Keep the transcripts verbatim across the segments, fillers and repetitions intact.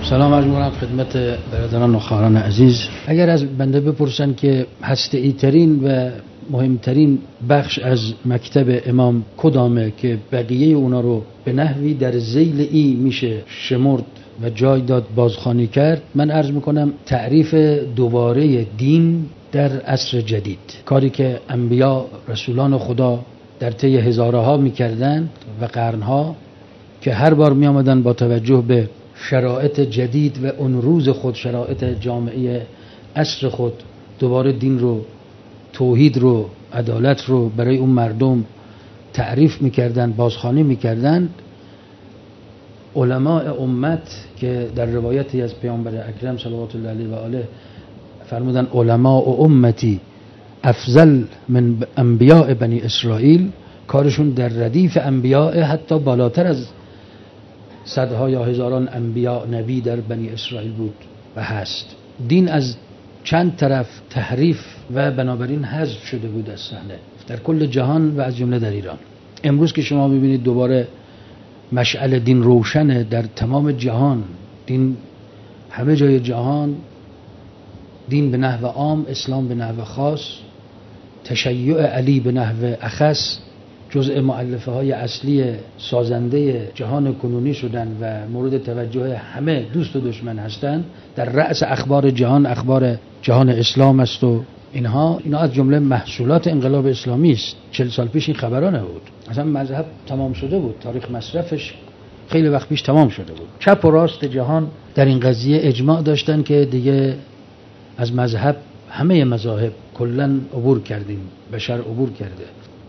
سلام عرض می‌کنم خدمت برادران و خواهران عزیز. اگر از بنده بپرسن که هسته‌ای ترین و مهمترین بخش از مکتب امام کدامه که بقیه اونا رو به نحوی در ذیل ای میشه شمرد و جای داد بازخوانی کرد، من عرض میکنم تعریف دوباره دین در عصر جدید، کاری که انبیا رسولان خدا در طی هزارها میکردن و قرنها، که هر بار میامدن با توجه به شرایط جدید و اون روز خود، شرایط جامعه عصر خود، دوباره دین رو، توحید رو، عدالت رو برای اون مردم تعریف میکردن، بازخوانی میکردن. علماء امت که در روایتی از پیامبر اکرم صلوات الله علیه و آله فرمودن علماء امتی افضل من انبیاء بنی اسرائیل، کارشون در ردیف انبیاء، حتی بالاتر از صدها یا هزاران انبیاء نبی در بنی اسرائیل بود و هست. دین از چند طرف تحریف و بنابراین حذف شده بود از صحنه در کل جهان و از جمله در ایران. امروز که شما ببینید دوباره مشعل دین روشنه در تمام جهان، دین همه جای جهان، دین به نحو عام، اسلام به نحو خاص، تشیع علی به نحو اخص، جزء مؤلفه های اصلی سازنده جهان کنونی شدن و مورد توجه همه دوست و دشمن هستند. در رأس اخبار جهان اخبار جهان اسلام است و اینها اینا از جمله محصولات انقلاب اسلامی است. چهل سال پیش این خبرها نبود. اصلا مذهب تمام شده بود، تاریخ مصرفش خیلی وقت پیش تمام شده بود. چپ و راست جهان در این قضیه اجماع داشتن که دیگه از مذهب همه مذاهب کلاً عبور کردیم، بشر عبور کرده.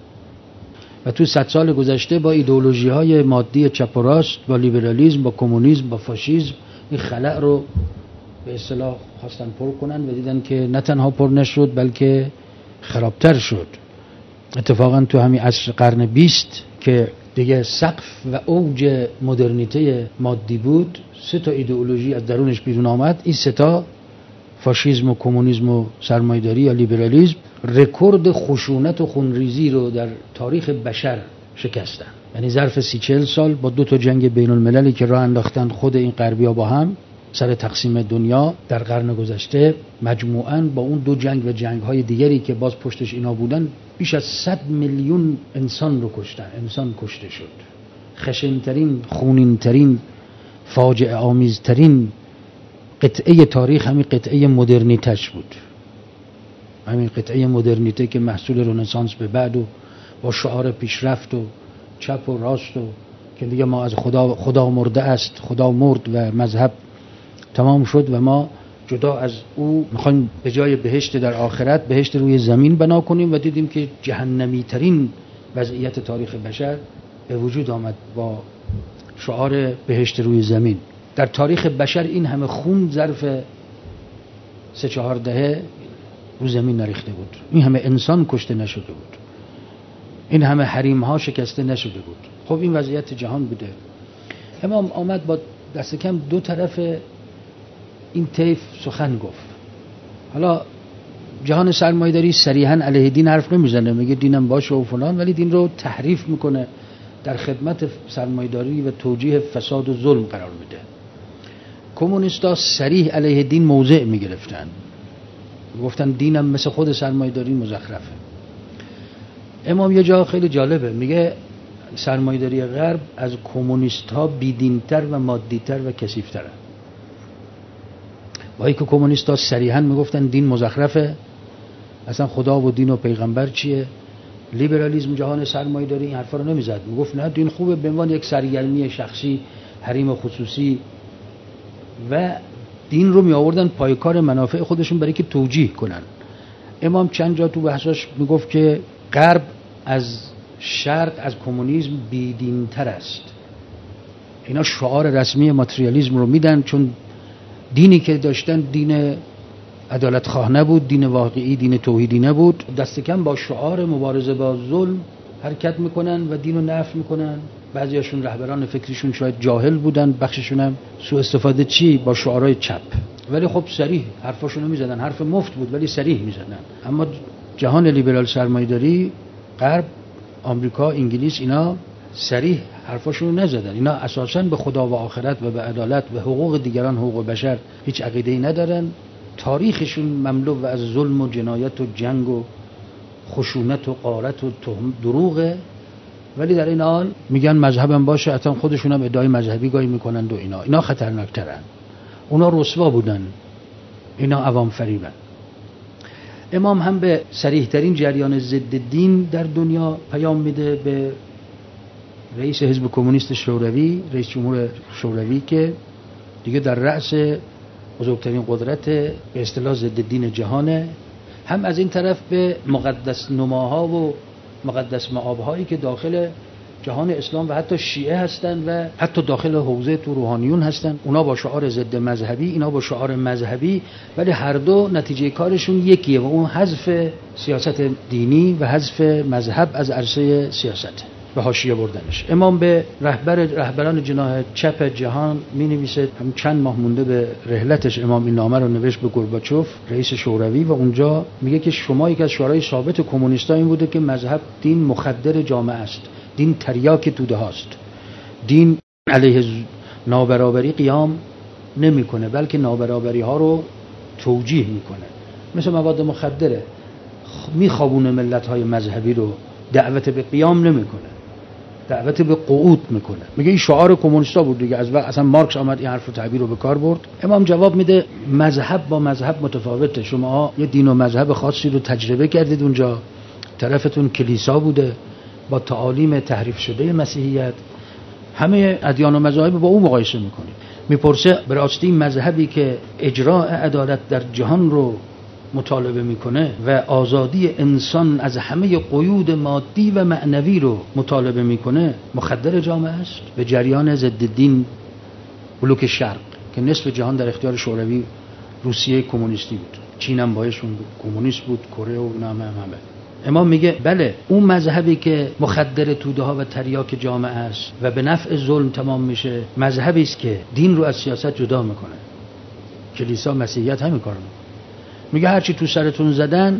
و تو صد سال گذشته با ایدئولوژی‌های مادی چپ و راست، با لیبرالیسم، با کمونیسم، با فاشیسم، این خلأ رو به اصطلاح خواستن پر کنن و دیدن که نه تنها پر نشد بلکه خرابتر شد. اتفاقا تو همین عصر قرن بیست که دیگه سقف و اوج مدرنیته مادی بود، سه تا ایدئولوژی از درونش بیرون آمد. این سه تا، فاشیسم و کمونیسم و سرمایه‌داری یا لیبرالیسم، رکورد خشونت و خونریزی رو در تاریخ بشر شکستن. یعنی ظرف سی چهل سال با دو تا جنگ بین المللی که راه انداختن خود این غربی‌ها با هم سر تقسیم دنیا در قرن گذشته، مجموعاً با اون دو جنگ و جنگ‌های دیگری که باز پشتش اینا بودن، بیش از صد میلیون انسان رو کشتن. انسان کشته شد. خشن‌ترین، خونین‌ترین، فاجعه آمیزترین قطعه تاریخ همین قطعه مدرنیتش بود. همین قطعه مدرنیته که محصول رنسانس به بعد و با شعار پیشرفت و چپ و راست و که دیگه ما از خدا خدا مرده است، خدا مرد و مذهب تمام شد و ما جدا از او میخوایم به جای بهشت در آخرت بهشت روی زمین بنا کنیم و دیدیم که جهنمی ترین وضعیت تاریخ بشر به وجود آمد با شعار بهشت روی زمین. در تاریخ بشر این همه خون ظرف سه چهار دهه رو زمین نریخته بود. این همه انسان کشته نشده بود. این همه حریم ها شکسته نشده بود. خب این وضعیت جهان بوده. امام آمد با دست کم دو طرف این طیف سخن گفت. حالا جهان سرمایه‌داری صریحاً علیه دین حرف نمیزنه، میگه دینم باشه و فلان، ولی دین رو تحریف میکنه، در خدمت سرمایه‌داری و توجیه فساد و ظلم قرار میده. کمونیستا صریح علیه دین موضع میگرفتن، گفتن دینم مثل خود سرمایه‌داری مزخرفه. امام یه جا خیلی جالبه، میگه سرمایه‌داری غرب از کمونیست‌ها بی‌دین‌تر و مادی‌تر و کثیف‌تره. با اینکه کمونیست‌ها صریحاً میگفتن دین مزخرفه، اصلا خدا و دین و پیغمبر چیه. لیبرالیسم جهان سرمایه‌داری این حرفا رو نمیزد، میگفت نه دین خوبه به عنوان یک سرگرمی شخصی، حریم خصوصی، و دین رو می آوردن پایکار منافع خودشون برای که توجیه کنن. امام چند جا تو بحثاش میگفت که غرب از شرق، از کمونیسم بی‌دین‌تر است. اینا شعار رسمی ماتریالیسم رو میدن، چون دینی که داشتن دین عدالت خواه نبود، دین واقعی، دین توحیدی نبود. دست کم با شعار مبارزه با ظلم حرکت میکنن و دین رو نفی میکنن. بعضیاشون رهبران فکریشون شاید جاهل بودن، بخششون هم سوء استفاده چی با شعارهای چپ، ولی خب صریح حرفاشونو میزدن. حرف مفت بود ولی صریح میزدن. اما جهان لیبرال سرمایه‌داری، غرب، آمریکا، انگلیس، اینا صریح حرفاشون رو نزدن. اینا اساساً به خدا و آخرت و به عدالت و حقوق دیگران، حقوق بشر هیچ عقیده‌ای ندارن. تاریخشون مملو از ظلم و جنایت و جنگ و خشونت و غارت و تهم دروغه، ولی در این حال میگن مذهبم باشه، حتی خودشون هم ادعای مذهبی گاهی میکنن و اینا اینا خطرناکترن. اونا رسوا بودن، اینا عوام فریبن. امام هم به صریح ترین جریان ضد دین در دنیا پیام میده، به رئیس حزب کمونیست شوروی، رئیس جمهور شوروی که دیگه در رأس بزرگترین قدرت به اصطلاح ضد دین جهانه، هم از این طرف به مقدس نماها و مقدس مآب‌هایی که داخل جهان اسلام و حتی شیعه هستن و حتی داخل حوزه تو روحانیون هستن، اونا با شعار ضد مذهبی، اینا با شعار مذهبی، ولی هر دو نتیجه کارشون یکیه و اون حذف سیاست دینی و حذف مذهب از عرصه سیاست و حاشیه بردنش. امام به رهبر رهبران جناح چپ جهان می نویسه، هم چند ماه مونده به رحلتش امام این نامه رو نوشت به گورباچوف رئیس شوروی و اونجا میگه که شما یک از شعارهای ثابت کمونیستا این بوده که مذهب دین مخدر جامعه است، دین تریاک توده هاست، دین علیه نابرابری قیام نمیکنه بلکه نابرابری ها رو توجیه میکنه، مثل مواد مخدره، میخوابونه ملت های مذهبی رو، دعوت به قیام نمیکنه، دعوت به قعود میکنه. میگه این شعار کمونیستا بود دیگه، از وقت اصلا مارکس آمد این حرف و تعبیر رو به کار برد. امام جواب میده مذهب با مذهب متفاوته، شما یه دین و مذهب خاصی رو تجربه کردید، اونجا طرفتون کلیسا بوده با تعالیم تحریف شده مسیحیت، همه ادیان و مذاهب با اون مقایسه میکنید. میپرسه به راستی مذهبی که اجراء عدالت در جهان رو مطالبه میکنه و آزادی انسان از همه قیود مادی و معنوی رو مطالبه میکنه مخدر جامعه است؟ به جریان ضد دین بلوک شرق که نصف جهان در اختیار شوروی روسیه کمونیستی بود، چین هم بایشون بود کمونیست بود، کره و نامه همه. امام میگه بله اون مذهبی که مخدر توده ها و تریاک جامعه است و به نفع ظلم تمام میشه، مذهبی است که دین رو از سیاست جدا میکنه. کلیسا مسیحیت همین کارو میکنه. میگه هرچی تو سرتون زدن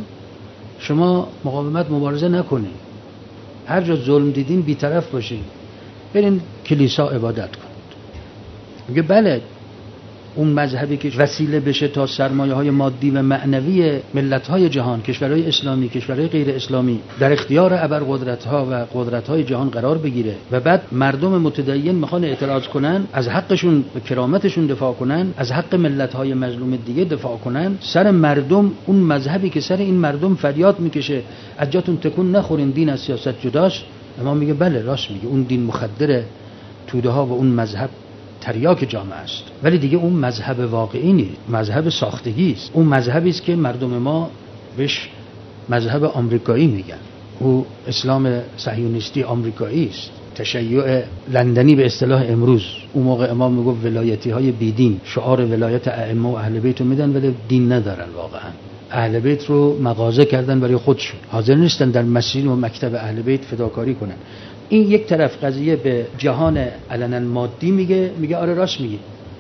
شما مقاومت مبارزه نکنید، هر جا ظلم دیدین بی‌طرف باشین، برین کلیسا عبادت کنید. میگه بله اون مذهبی که وسیله بشه تا سرمایه های مادی و معنوی ملت های جهان، کشورهای اسلامی، کشورهای غیر اسلامی در اختیار ابرقدرت ها و قدرت های جهان قرار بگیره و بعد مردم متدین میخوان اعتراض کنن، از حقشون و کرامتشون دفاع کنن، از حق ملت های مظلوم دیگه دفاع کنن، سر مردم اون مذهبی که سر این مردم فریاد میکشه از جاتون تکون نخورین، دین از سیاست جداست. امام میگه بله راست میگه، اون دین مخدر توده ها و اون مذهب تریاک جامعه است، ولی دیگه اون مذهب واقعی نیست، مذهب ساختگی است. اون مذهبی است که مردم ما بهش مذهب آمریکایی میگن، او اسلام صهیونیستی آمریکایی است، تشیع لندنی به اصطلاح امروز. اون موقع امام میگفت ولایتی های بیدین شعار ولایت ائمه و اهل بیت رو میدن ولی دین ندارن، واقعا اهل بیت رو مغازه کردن برای خودشون، حاضر نیستن در مسجد و مکتب اهل بیت فداکاری کنن. این یک طرف قضیه به جهان علنا مادی میگه، میگه آره راست میگه،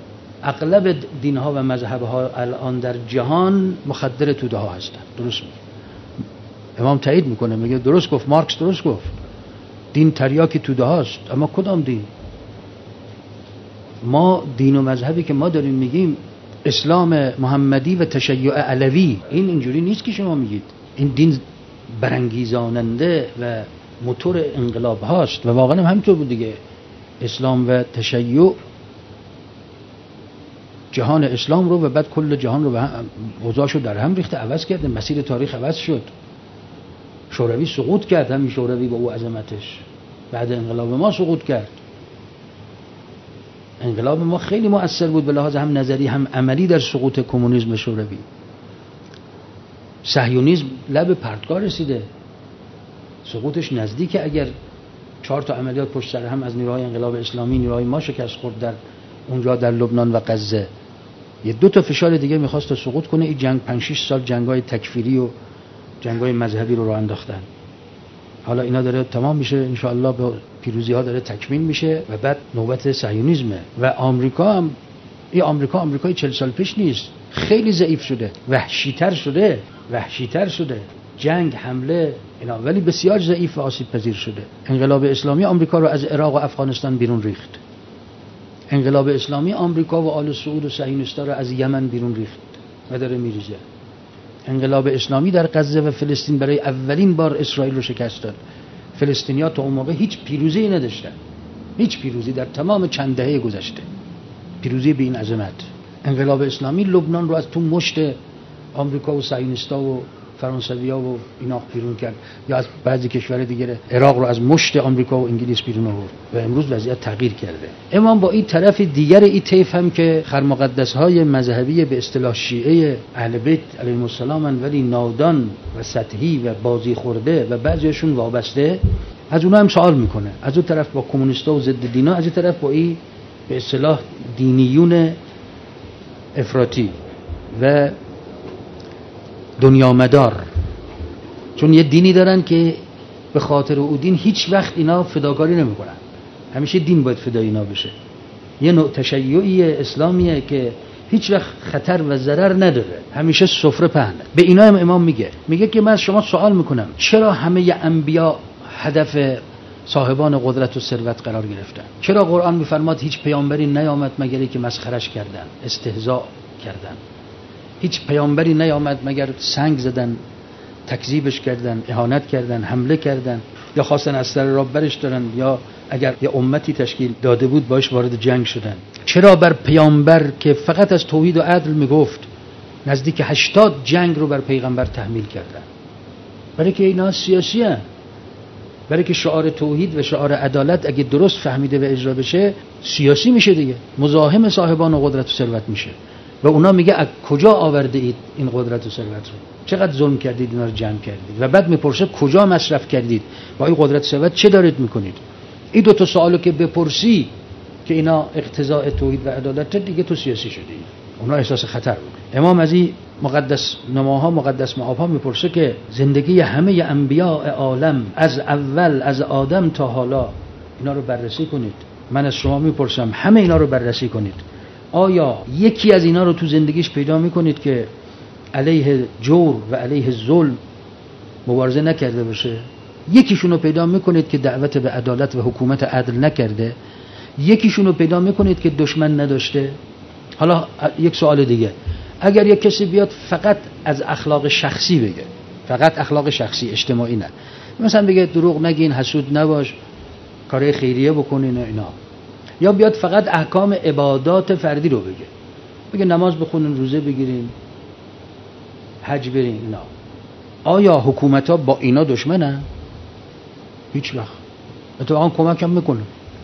اغلب دینها و مذهبها الان در جهان مخدر توده ها هستن، درست میگه. امام تایید میکنه، میگه درست گفت، مارکس درست گفت، دین تریاک توده هاست. اما کدام دین؟ ما دین و مذهبی که ما داریم میگیم اسلام محمدی و تشیع علوی، این اینجوری نیست که شما میگید. این دین برانگیزاننده و موتور انقلاب هاست و واقعا هم همینطور بود دیگه. اسلام و تشیع جهان اسلام رو و بعد کل جهان رو به اوضاعشو در هم ریخته، عوض کرده، مسیر تاریخ عوض شد. شوروی سقوط کرد، همین شوروی با او عظمتش بعد انقلاب ما سقوط کرد. انقلاب ما خیلی مؤثر بود به لحاظ هم نظری هم عملی در سقوط کمونیسم شوروی. صهیونیسم لب پرتگاه رسیده، سقوطش نزدیکه. اگر چهار تا عملیات پشت سر هم از نیروهای انقلاب اسلامی، نیروهای ما شکست خورد در اونجا در لبنان و غزه، یه دو تا فشار دیگه میخواست تا سقوط کنه. این جنگ پنج شش سال جنگای تکفیری و جنگای مذهبی رو راه انداختن. حالا اینا داره تمام میشه ان شاء الله، به پیروزی ها داره تکمیل میشه و بعد نوبت صهیونیسمه. و آمریکا هم، این آمریکا آمریکای چهل سال پیش نیست، خیلی ضعیف شده، وحشی‌تر شده، وحشی‌تر شده. جنگ، حمله اینا، ولی بسیار ضعیف و آسیب پذیر شده. انقلاب اسلامی آمریکا رو از عراق و افغانستان بیرون ریخت. انقلاب اسلامی آمریکا و آل سعود و صهیونیست‌ها رو از یمن بیرون ریخت و داره میریزه. انقلاب اسلامی در غزه و فلسطین برای اولین بار اسرائیل رو شکست داد. فلسطینی‌ها تا اون موقع هیچ پیروزی نداشتن، هیچ پیروزی در تمام چند دهه گذشته، پیروزی به این عظمت. انقلاب اسلامی لبنان رو از تو مشت آمریکا و صهیونیست‌ها و فرانسوی‌ها و اینا بیرون کرد، یا از بعضی کشورهای دیگه عراق رو از مشت آمریکا و انگلیس بیرون آورد و امروز وضعیت تغییر کرده. اما با این طرف دیگر این طیف هم که خرمقدس‌های مذهبی به اصطلاح شیعه اهل بیت علیهم السلام ولی نادان و سطحی و بازی خورده و بعضیشون وابسته، از اونها هم سوال میکنه. از اون طرف با کمونیست‌ها و ضد دینا، از این طرف با این به اصطلاح دینیون افراطی و دنیا مدار، چون یه دینی دارن که به خاطر او دین هیچ وقت اینا فداکاری نمیکنن، همیشه دین باید فدای اینا بشه. یه نوع تشیعی اسلامیه که هیچ وقت خطر و ضرر نداره، همیشه سفره پهنه. به اینا هم امام میگه میگه که من از شما سوال میکنم چرا همه انبیا هدف صاحبان قدرت و ثروت قرار گرفتن؟ چرا قرآن میفرماد هیچ پیامبری نیامد مگر که مسخرش کردن، استهزاء کردن؟ هیچ پیامبری نیامد مگر سنگ زدن، تکذیبش کردن، اهانت کردن، حمله کردن، یا خواستن از سر راه برش دارن، یا اگر یه امتی تشکیل داده بود باش وارد جنگ شدن. چرا بر پیامبر که فقط از توحید و عدل میگفت نزدیک هشتاد جنگ رو بر پیغمبر تحمیل کردن؟ برای که اینا سیاسی هستند، برای که شعار توحید و شعار عدالت اگه درست فهمیده و اجرا بشه سیاسی میشه دیگه، مزاحم صاحبان و قدرت و ثروت میشه. و اونا میگه از کجا آورده اید این قدرت و ثروت رو؟ چقدر ظلم کردید اینا رو جمع کردید؟ و بعد میپرسه کجا مصرف کردید؟ با این قدرت و ثروت چه دارید میکنید؟ این دو تا سوالو که بپرسی که اینا اقتضاء توحید و عدالت، دیگه تو سیاسی شدی. اونا احساس خطر بود. امام از این مقدس نماها، مقدس معابها میپرسه که زندگی همه انبیاء عالم از اول از آدم تا حالا اینا رو بررسی کنید. من از شما میپرسم همه اینا رو بررسی کنید، آیا یکی از اینا رو تو زندگیش پیدا میکنید که علیه جور و علیه ظلم مبارزه نکرده باشه؟ یکیشون رو پیدا میکنید که دعوت به عدالت و حکومت عدل نکرده؟ یکیشون رو پیدا میکنید که دشمن نداشته؟ حالا یک سوال دیگه، اگر یک کسی بیاد فقط از اخلاق شخصی بگه، فقط اخلاق شخصی اجتماعی نه، مثلا بگه دروغ نگین، حسود نباش، کارهای خیریه بکنین اینا، یا بیاد فقط احکام عبادات فردی رو بگه، بگه نماز بخونین، روزه بگیرین، حج برین اینا، آیا حکومت ها با اینا دشمنن؟ هیچ وقت. اتفاقا کمک هم میکنه،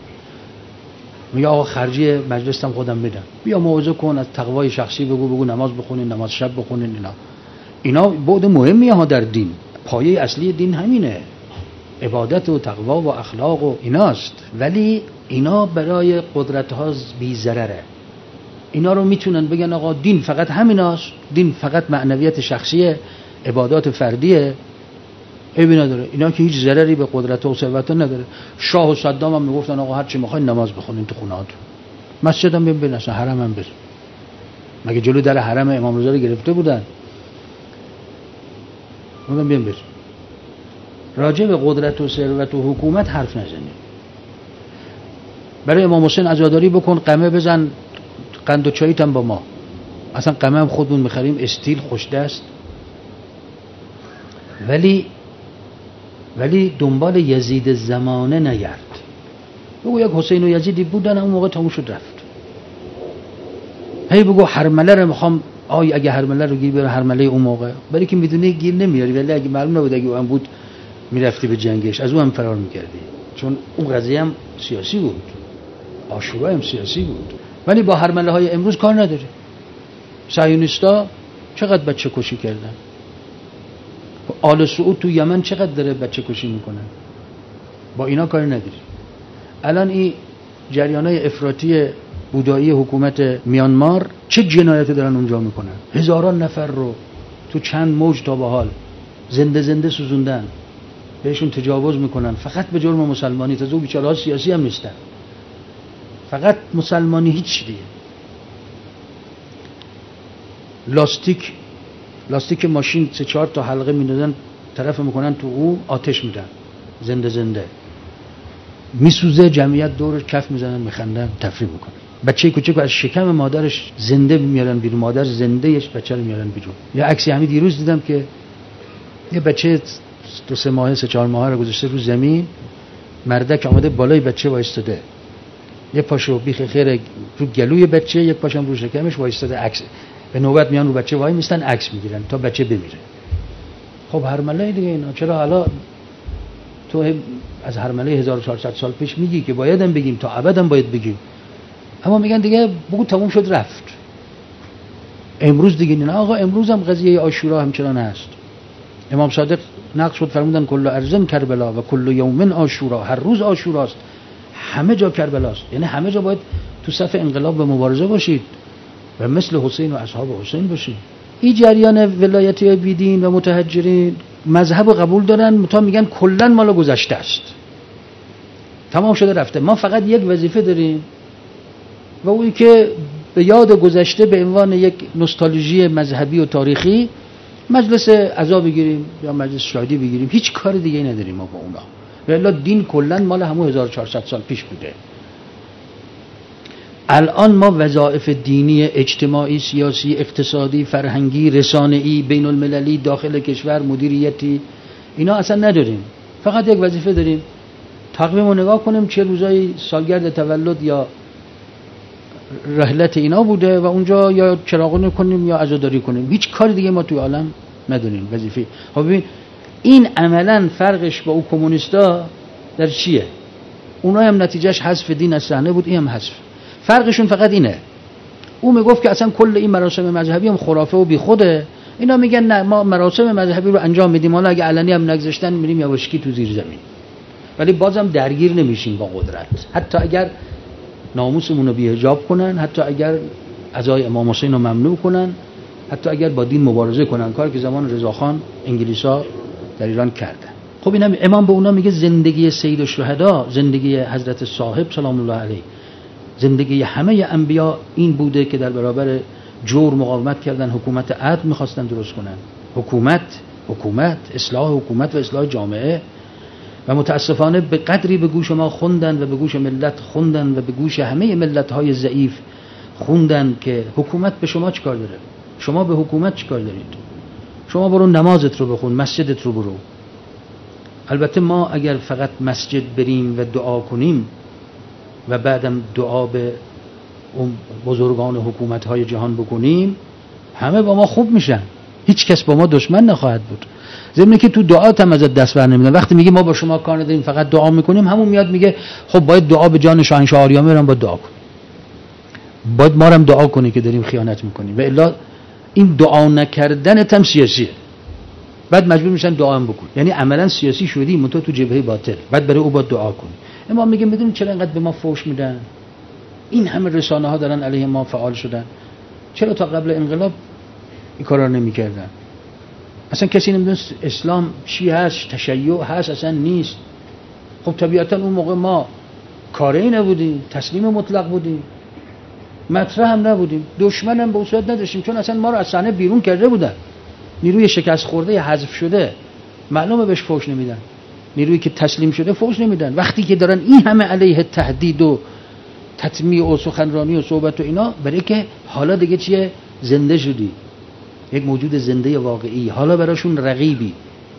میگه آقا خرجی مجلس هم خودم بدم، بیا موعظه کن، از تقوای شخصی بگو، بگو نماز بخونین، نماز شب بخونین. اینا اینا بعد مهمیه ها در دین، پایه اصلی دین همینه، عبادت و تقوا و اخلاق و ایناست. ولی اینا برای قدرت ها بی ضرره. اینا رو میتونن بگن آقا دین فقط همیناست، دین فقط معنویت شخصیه، عبادات فردیه، عیبی نداره، اینا که هیچ ضرری به قدرت و ثروت نداره. شاه و صدام هم میگفتن آقا هر چی میخواین نماز بخونین تو خونه‌هاتون، مسجد هم ببین، اصلا حرم هم بزن. مگه جلو در حرم امام رضا رو گرفته بودن؟ اونم بیان بزن. راجع به قدرت و ثروت و حکومت حرف نزنید. برای امام حسین عزاداری بکن، قمه بزن، قند و چاییت هم با ما، اصلا قمه هم خودمون میخریم، استیل خوش دست. ولی ولی دنبال یزید زمانه نگرد. بگو یک حسین و یزیدی بودن اون موقع تموم شد رفت. هی بگو هرمله رو میخوام، آی اگه هرمله رو گیر بره هرمله اون موقع، برای که میدونه گیر نمیاری، ولی اگه معلوم نبود اگه اون بود میرفتی به جنگش، از اون هم فرار میکردی، چون اون قضیه هم سیاسی بود، عاشورا هم سیاسی بود. ولی با هرمله های امروز کار نداره. صهیونیستا چقدر بچه کشی کردن، آل سعود تو یمن چقدر داره بچه کشی میکنن، با اینا کار نداری. الان این جریانای افراطی بودایی حکومت میانمار چه جنایتی دارن اونجا میکنن؟ هزاران نفر رو تو چند موج تا به حال زنده زنده سوزوندن، بهشون تجاوز میکنن فقط به جرم مسلمانی. تا اون بیچاره‌ها سیاسی هم نیستن، فقط مسلمانی، هیچ دیگه. لاستیک لاستیک ماشین سه چهار تا حلقه میندازن طرف میکنن تو او آتش میدن، زنده زنده میسوزه، جمعیت دور کف میزنن میخندن تفریح میکنن. بچه کوچیکو از شکم مادرش زنده میارن بیرون، مادر زندهش بچه رو میارن بیرون. یه عکسی همین دیروز دیدم که یه بچه دو سه ماهه سه چهار ماهه رو گذاشته رو زمین، مردک آمده بالای بچه وایستاده، یه پاشو بیخ خیر رو گلوی بچه، یک پاشم رو شکمش وایستاده، عکس به نوبت میان رو بچه وای میستن عکس میگیرن تا بچه بمیره. خب هرمله دیگه اینا. چرا حالا تو از هرمله هزار و چهارصد سال پیش میگی که بایدم بگیم تا ابدم باید بگیم، اما میگن دیگه بگو تموم شد رفت. امروز دیگه نه آقا، امروز هم قضیه عاشورا همچنان هست. امام صادق نقل شد فرمودن کل ارض کربلا و کل یوم عاشورا، هر روز عاشوراست، همه جا کربلاست. یعنی همه جا باید تو صف انقلاب و مبارزه باشید و مثل حسین و اصحاب حسین باشید. این جریان ولایتی بیدین و متحجرین مذهب رو قبول دارن، تا میگن کلا مال گذشته است، تمام شده رفته. ما فقط یک وظیفه داریم و اونی که به یاد گذشته به عنوان یک نوستالژی مذهبی و تاریخی مجلس عزا بگیریم یا مجلس شادی بگیریم، هیچ کار دیگه نداریم ما با اونا. والا دین کلا مال همون هزار و چهارصد سال پیش بوده. الان ما وظایف دینی، اجتماعی، سیاسی، اقتصادی، فرهنگی، رسانه‌ای، بین المللی، داخل کشور، مدیریتی، اینا اصلا نداریم. فقط یک وظیفه داریم، تقویم رو نگاه کنیم چه روزایی سالگرد تولد یا رحلت اینا بوده و اونجا یا چراغونی کنیم یا عزاداری کنیم. هیچ کار دیگه ما توی عالم نداریم وظیفه. خب ببین این عملاً فرقش با او کمونیستا در چیه؟ اونها هم نتیجهش حذف دین از صحنه بود، این هم حذف. فرقشون فقط اینه، او میگفت که اصلا کل این مراسم مذهبی هم خرافه و بیخوده، اینا میگن نه ما مراسم مذهبی رو انجام میدیم، حالا اگه علنی هم نگذاشتن میریم یواشکی تو زیر زمین، ولی بازم درگیر نمیشیم با قدرت. حتی اگر ناموسمون رو بی‌حجاب کنن، حتی اگر عزای امام حسین رو ممنوع کنن، حتی اگر با دین مبارزه کنن، کاری که زمان رضاخان انگلیسا در ایران کردن. خب اینا امام به اونا میگه زندگی سید الشهدا، زندگی حضرت صاحب سلام الله علیه، زندگی همه انبیا این بوده که در برابر جور مقاومت کردن، حکومت عدل میخواستن درست کنن، حکومت حکومت اصلاح حکومت و اصلاح جامعه. و متاسفانه به قدری به گوش ما خوندن و به گوش ملت خوندن و به گوش همه ملت‌های ضعیف خوندن که حکومت به شما چیکار داره، شما به حکومت چیکار دارید، شما برو نمازت رو بخون، مسجدت رو برو. البته ما اگر فقط مسجد بریم و دعا کنیم و بعدم دعا به اون بزرگان حکومت‌های جهان بکنیم، همه با ما خوب میشن، هیچ کس با ما دشمن نخواهد بود. ضمن که تو دعات هم ازت دست بر نمیدن. وقتی میگی ما با شما کار نداریم فقط دعا میکنیم، همون میاد میگه خب باید دعا به جان شاهنشاه آریامه هم باید دعا کن، باید ما هم دعا کنی که داریم خیانت میکنیم. و الا این دعا نکردن هم سیاسیه، بعد مجبور میشن دعا هم بکن، یعنی عملا سیاسی شدی منتها تو جبهه باطل، بعد برای او باید دعا کنی. اما میگه میدونید چرا اینقدر به ما فوش میدن؟ این همه رسانه ها دارن علیه ما فعال شدن، چرا تا قبل انقلاب این کارا نمیکردن؟ اصلا کسی نمیدونست اسلام چی هست، تشیع هست اصلا نیست. خب طبیعتا اون موقع ما کاری نبودیم، تسلیم مطلق بودیم، مطرح هم نبودیم، دشمن هم به صورت نداشتیم، چون اصلا ما رو از صحنه بیرون کرده بودن. نیروی شکست خورده حذف شده معلومه بهش فوش نمیدن، نیرویی که تسلیم شده فوش نمیدن. وقتی که دارن این همه علیه تهدید و تطمیع و سخنرانی و صحبت و اینا، برای که حالا دیگه چیه، زنده شدی، یک موجود زنده واقعی، حالا براشون رقیبی،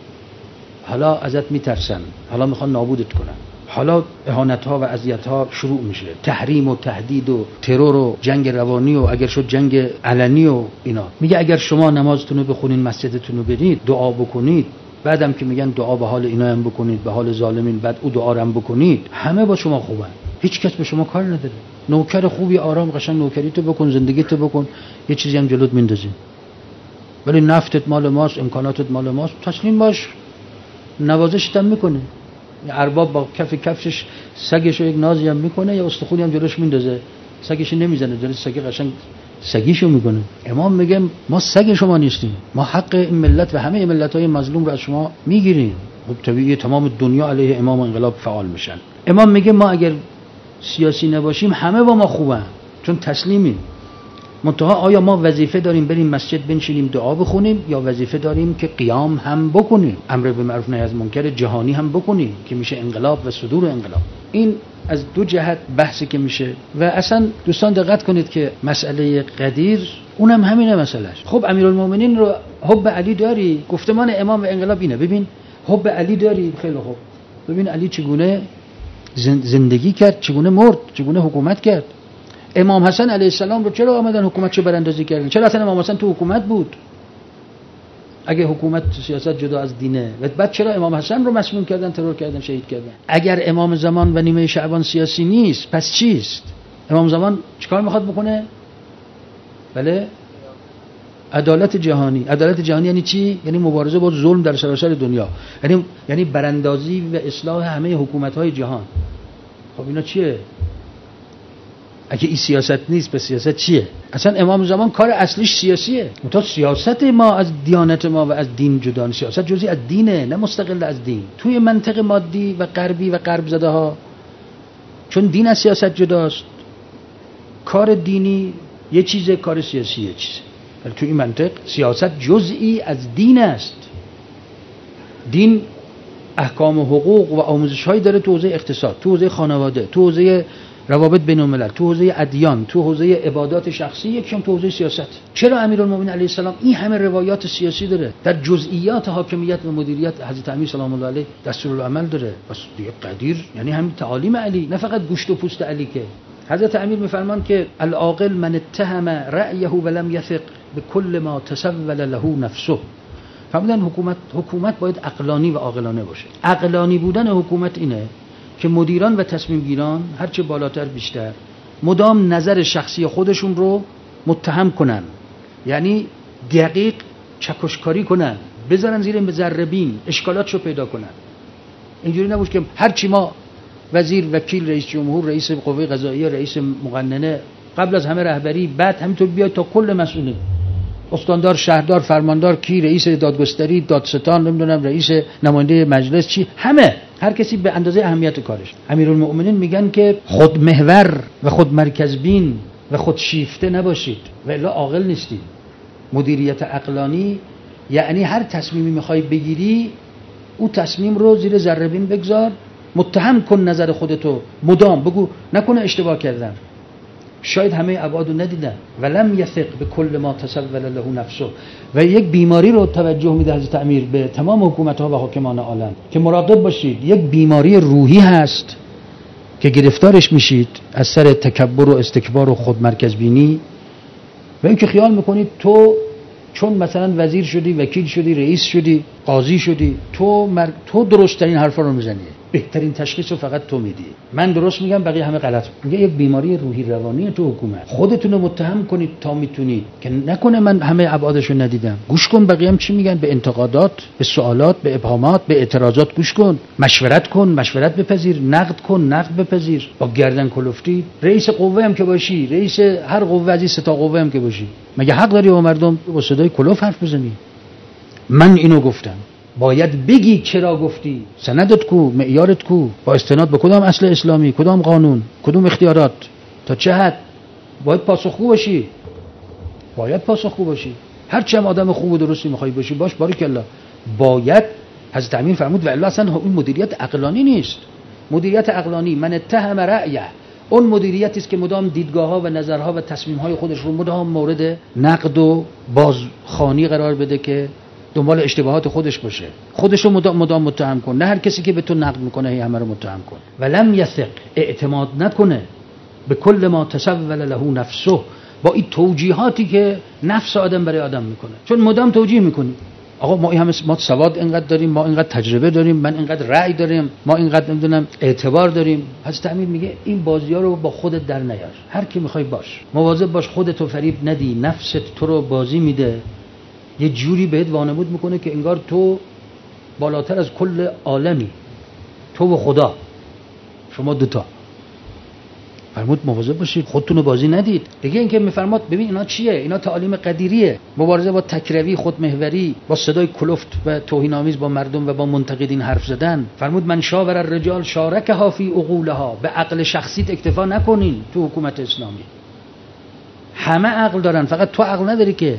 حالا ازت میترسن، حالا میخوان نابودت کنن، حالا اهانت‌ها و اذیت‌ها شروع میشه، تحریم و تهدید و ترور و جنگ روانی و اگر شد جنگ علنی و اینا. میگه اگر شما نمازتون رو بخونین، مسجدتون رو برید، دعا بکنید، بعدم که میگن دعا به حال اینا هم بکنید، به حال ظالمین، بعد او دعا هم بکنید، همه با شما خوبن، هیچ کس به شما کار نداره. نوکر خوبی آرام قشنگ نوکریتو بکن، زندگیتو بکن، یه چیزی هم جلوت میندازه، ولی نفتت مال ماست، امکاناتت مال ماست، تسلیم باش، نوازشت هم میکنه. ارباب با کف کفشش سگشو یک نازی هم میکنه، یا استخونی هم جلوش میندازه، سگش نمیزنه، جلوی سگ قشنگ سگیشو میکنه. امام میگه ما سگ شما نیستیم، ما حق این ملت و همه ملت‌های مظلوم رو از شما میگیریم. خب طبیعیه تمام دنیا علیه امام و انقلاب فعال میشن. امام میگه ما اگر سیاسی نباشیم همه با ما خوبن، چون تسلیمیم. منتها آیا ما وظیفه داریم بریم مسجد بنشینیم دعا بخونیم یا وظیفه داریم که قیام هم بکنیم، امر به معروف نهی از منکر جهانی هم بکنیم که میشه انقلاب و صدور انقلاب؟ این از دو جهت بحثی که میشه. و اصلا دوستان دقت کنید که مسئله قدیر اونم همینه مسئلهش. خب امیرالمومنین رو حب علی داری، گفتمان امام و انقلاب اینه. ببین حب علی داری، خیلی خوب، ببین علی چگونه زندگی کرد، چگونه مرد، چگونه حکومت کرد. امام حسن علیه السلام رو چرا آمدن حکومتشو براندازی کردن؟ چرا اصلا امام حسن تو حکومت بود اگه حکومت سیاست جدا از دینه؟ و بعد چرا امام حسن رو مسموم کردن، ترور کردن، شهید کردن؟ اگر امام زمان و نیمه شعبان سیاسی نیست پس چیست؟ امام زمان چیکار میخواد بکنه؟ بله، عدالت جهانی. عدالت جهانی یعنی چی؟ یعنی مبارزه با ظلم در سراسر دنیا، یعنی یعنی براندازی و اصلاح همه حکومت‌های جهان. خب اینا چیه؟ اگه این سیاست نیست به سیاست چیه؟ اصلا امام زمان کار اصلیش سیاسیه. تا سیاست ما از دیانت ما و از دین جدا نیست. سیاست جزئی از دینه، نه مستقل از دین. توی منطق مادی و غربی و غرب زده ها چون دین از سیاست جداست، کار دینی یه چیزه، کار سیاسی یه چیزه. ولی توی این منطق سیاست جزئی از دین است. دین احکام و حقوق و آموزش‌هایی داره تو حوزه اقتصاد، تو حوزه خانواده، تو حوزه روابط بین الملل، تو حوزه ادیان، تو حوزه عبادات شخصی، یکشم تو حوزه سیاست. چرا امیرالمومنین علیه السلام این همه روایات سیاسی داره؟ در جزئیات حاکمیت و مدیریت حضرت امیر سلام الله علیه دستورالعمل داره. بس دیگه قدیر یعنی همین تعالیم علی، نه فقط گوشت و پوست علی. که حضرت امیر میفرمان که العاقل من اتهم رأیه ولم یثق بكل ما تسول له نفسه. فرمودن حکومت حکومت باید عقلانی و عاقلانه باشه. عقلانی بودن حکومت اینه که مدیران و تصمیم گیران هرچه بالاتر بیشتر مدام نظر شخصی خودشون رو متهم کنن، یعنی دقیق چکشکاری کنن، بذارن زیر ذره بین، اشکالاتشو پیدا کنن. اینجوری نباشه که هرچی ما وزیر، وکیل، رئیس جمهور، رئیس قوه قضاییه، رئیس مقننه، قبل از همه رهبری، بعد همینطور بیاید تا کل مسئولین، استاندار، شهردار، فرماندار، کی، رئیس دادگستری، دادستان، نمیدونم رئیس نماینده مجلس، چی، همه، هر کسی به اندازه اهمیت کارش. امیرالمؤمنین میگن که خود محور و خود مرکز بین و خود شیفته نباشید و الا عاقل نیستید. مدیریت عقلانی یعنی هر تصمیمی میخوای بگیری او تصمیم رو زیر ذره بین بگذار، متهم کن نظر خودتو، مدام بگو نکنه اشتباه کردم، شاید همه ابعادو ندیدن. ولم یثق به کل ما تسول له نفسه. و یک بیماری رو توجه میده حضرت امیر به تمام حکومت‌ها و حاکمان عالم که مراقب باشید، یک بیماری روحی هست که گرفتارش میشید از سر تکبر و استکبار و خودمرکز بینی و اینکه خیال میکنید تو چون مثلا وزیر شدی، وکیل شدی، رئیس شدی، قاضی شدی، تو مر... تو درست ترین حرفا رو میزنی، بهترین تشخیص رو فقط تو میدی، من درست میگم بقیه همه غلط. میگه یک بیماری روحی روانی تو حکومت. خودتون رو متهم کنید تا میتونید که نکنه من همه ابعادش رو ندیدم. گوش کن بقیه هم چی میگن، به انتقادات، به سوالات، به ابهامات، به اعتراضات گوش کن، مشورت کن، مشورت بپذیر، نقد کن، نقد بپذیر. با گردن کلفتی رئیس قوه هم که باشی، رئیس هر قوه از این سه تا قوه هم که باشی، مگه حق داری با مردم با صدای کلوف حرف بزنی؟ من اینو گفتم، باید بگی چرا گفتی، سندت کو، معیارت کو، با استناد به کدام اصل اسلامی، کدام قانون، کدام اختیارات، تا چه حد باید پاسخگو باشی. باید پاسخگو باشی. هر چه هم آدم خوب و درستی میخوای باشی باش، باریکالله. باید حضرت امین فرمود و الا اصلا این مدیریت عقلانی نیست. مدیریت عقلانی من اتهم رأیه، اون مدیریتی است که مدام دیدگاه‌ها و نظرها و تصمیم‌های خودش رو مدام مورد نقد و بازخوانی قرار بده که دنبال اشتباهات خودش باشه، خودش رو مدام مدام متهم کن، نه هر کسی که به تو نقد میکنه هی همه رو متهم کن. ولم یثق، اعتماد نکنه به کل ما تسول له نفسه، با این توجیهاتی که نفس آدم برای آدم میکنه. چون مدام توجیه میکنی آقا ما این همه ما سواد اینقدر داریم، ما اینقدر تجربه داریم، من اینقدر رأی داریم، ما اینقدر نمیدونم اعتبار داریم. حضرت امیر میگه این بازی‌ها رو با خودت در نیار، هر کی میخوای باش، مواظب باش خودت رو فریب ندی، نفست تو رو بازی میده، یه جوری بهت وانمود میکنه که انگار تو بالاتر از کل عالمی، تو و خدا، شما دوتا. فرمود مواظب باشید خودتون رو بازی ندید. دیگه اینکه میفرماد ببین اینا چیه، اینا تعالیم قدیریه، مبارزه با تکروی، خودمحوری، با صدای کلفت و توهین‌آمیز با مردم و با منتقدین حرف زدن. فرمود من شاور الرجال شارکها فی عقولها، به عقل شخصیت اکتفا نکنین تو حکومت اسلامی. همه عقل دارن، فقط تو عقل نداری که.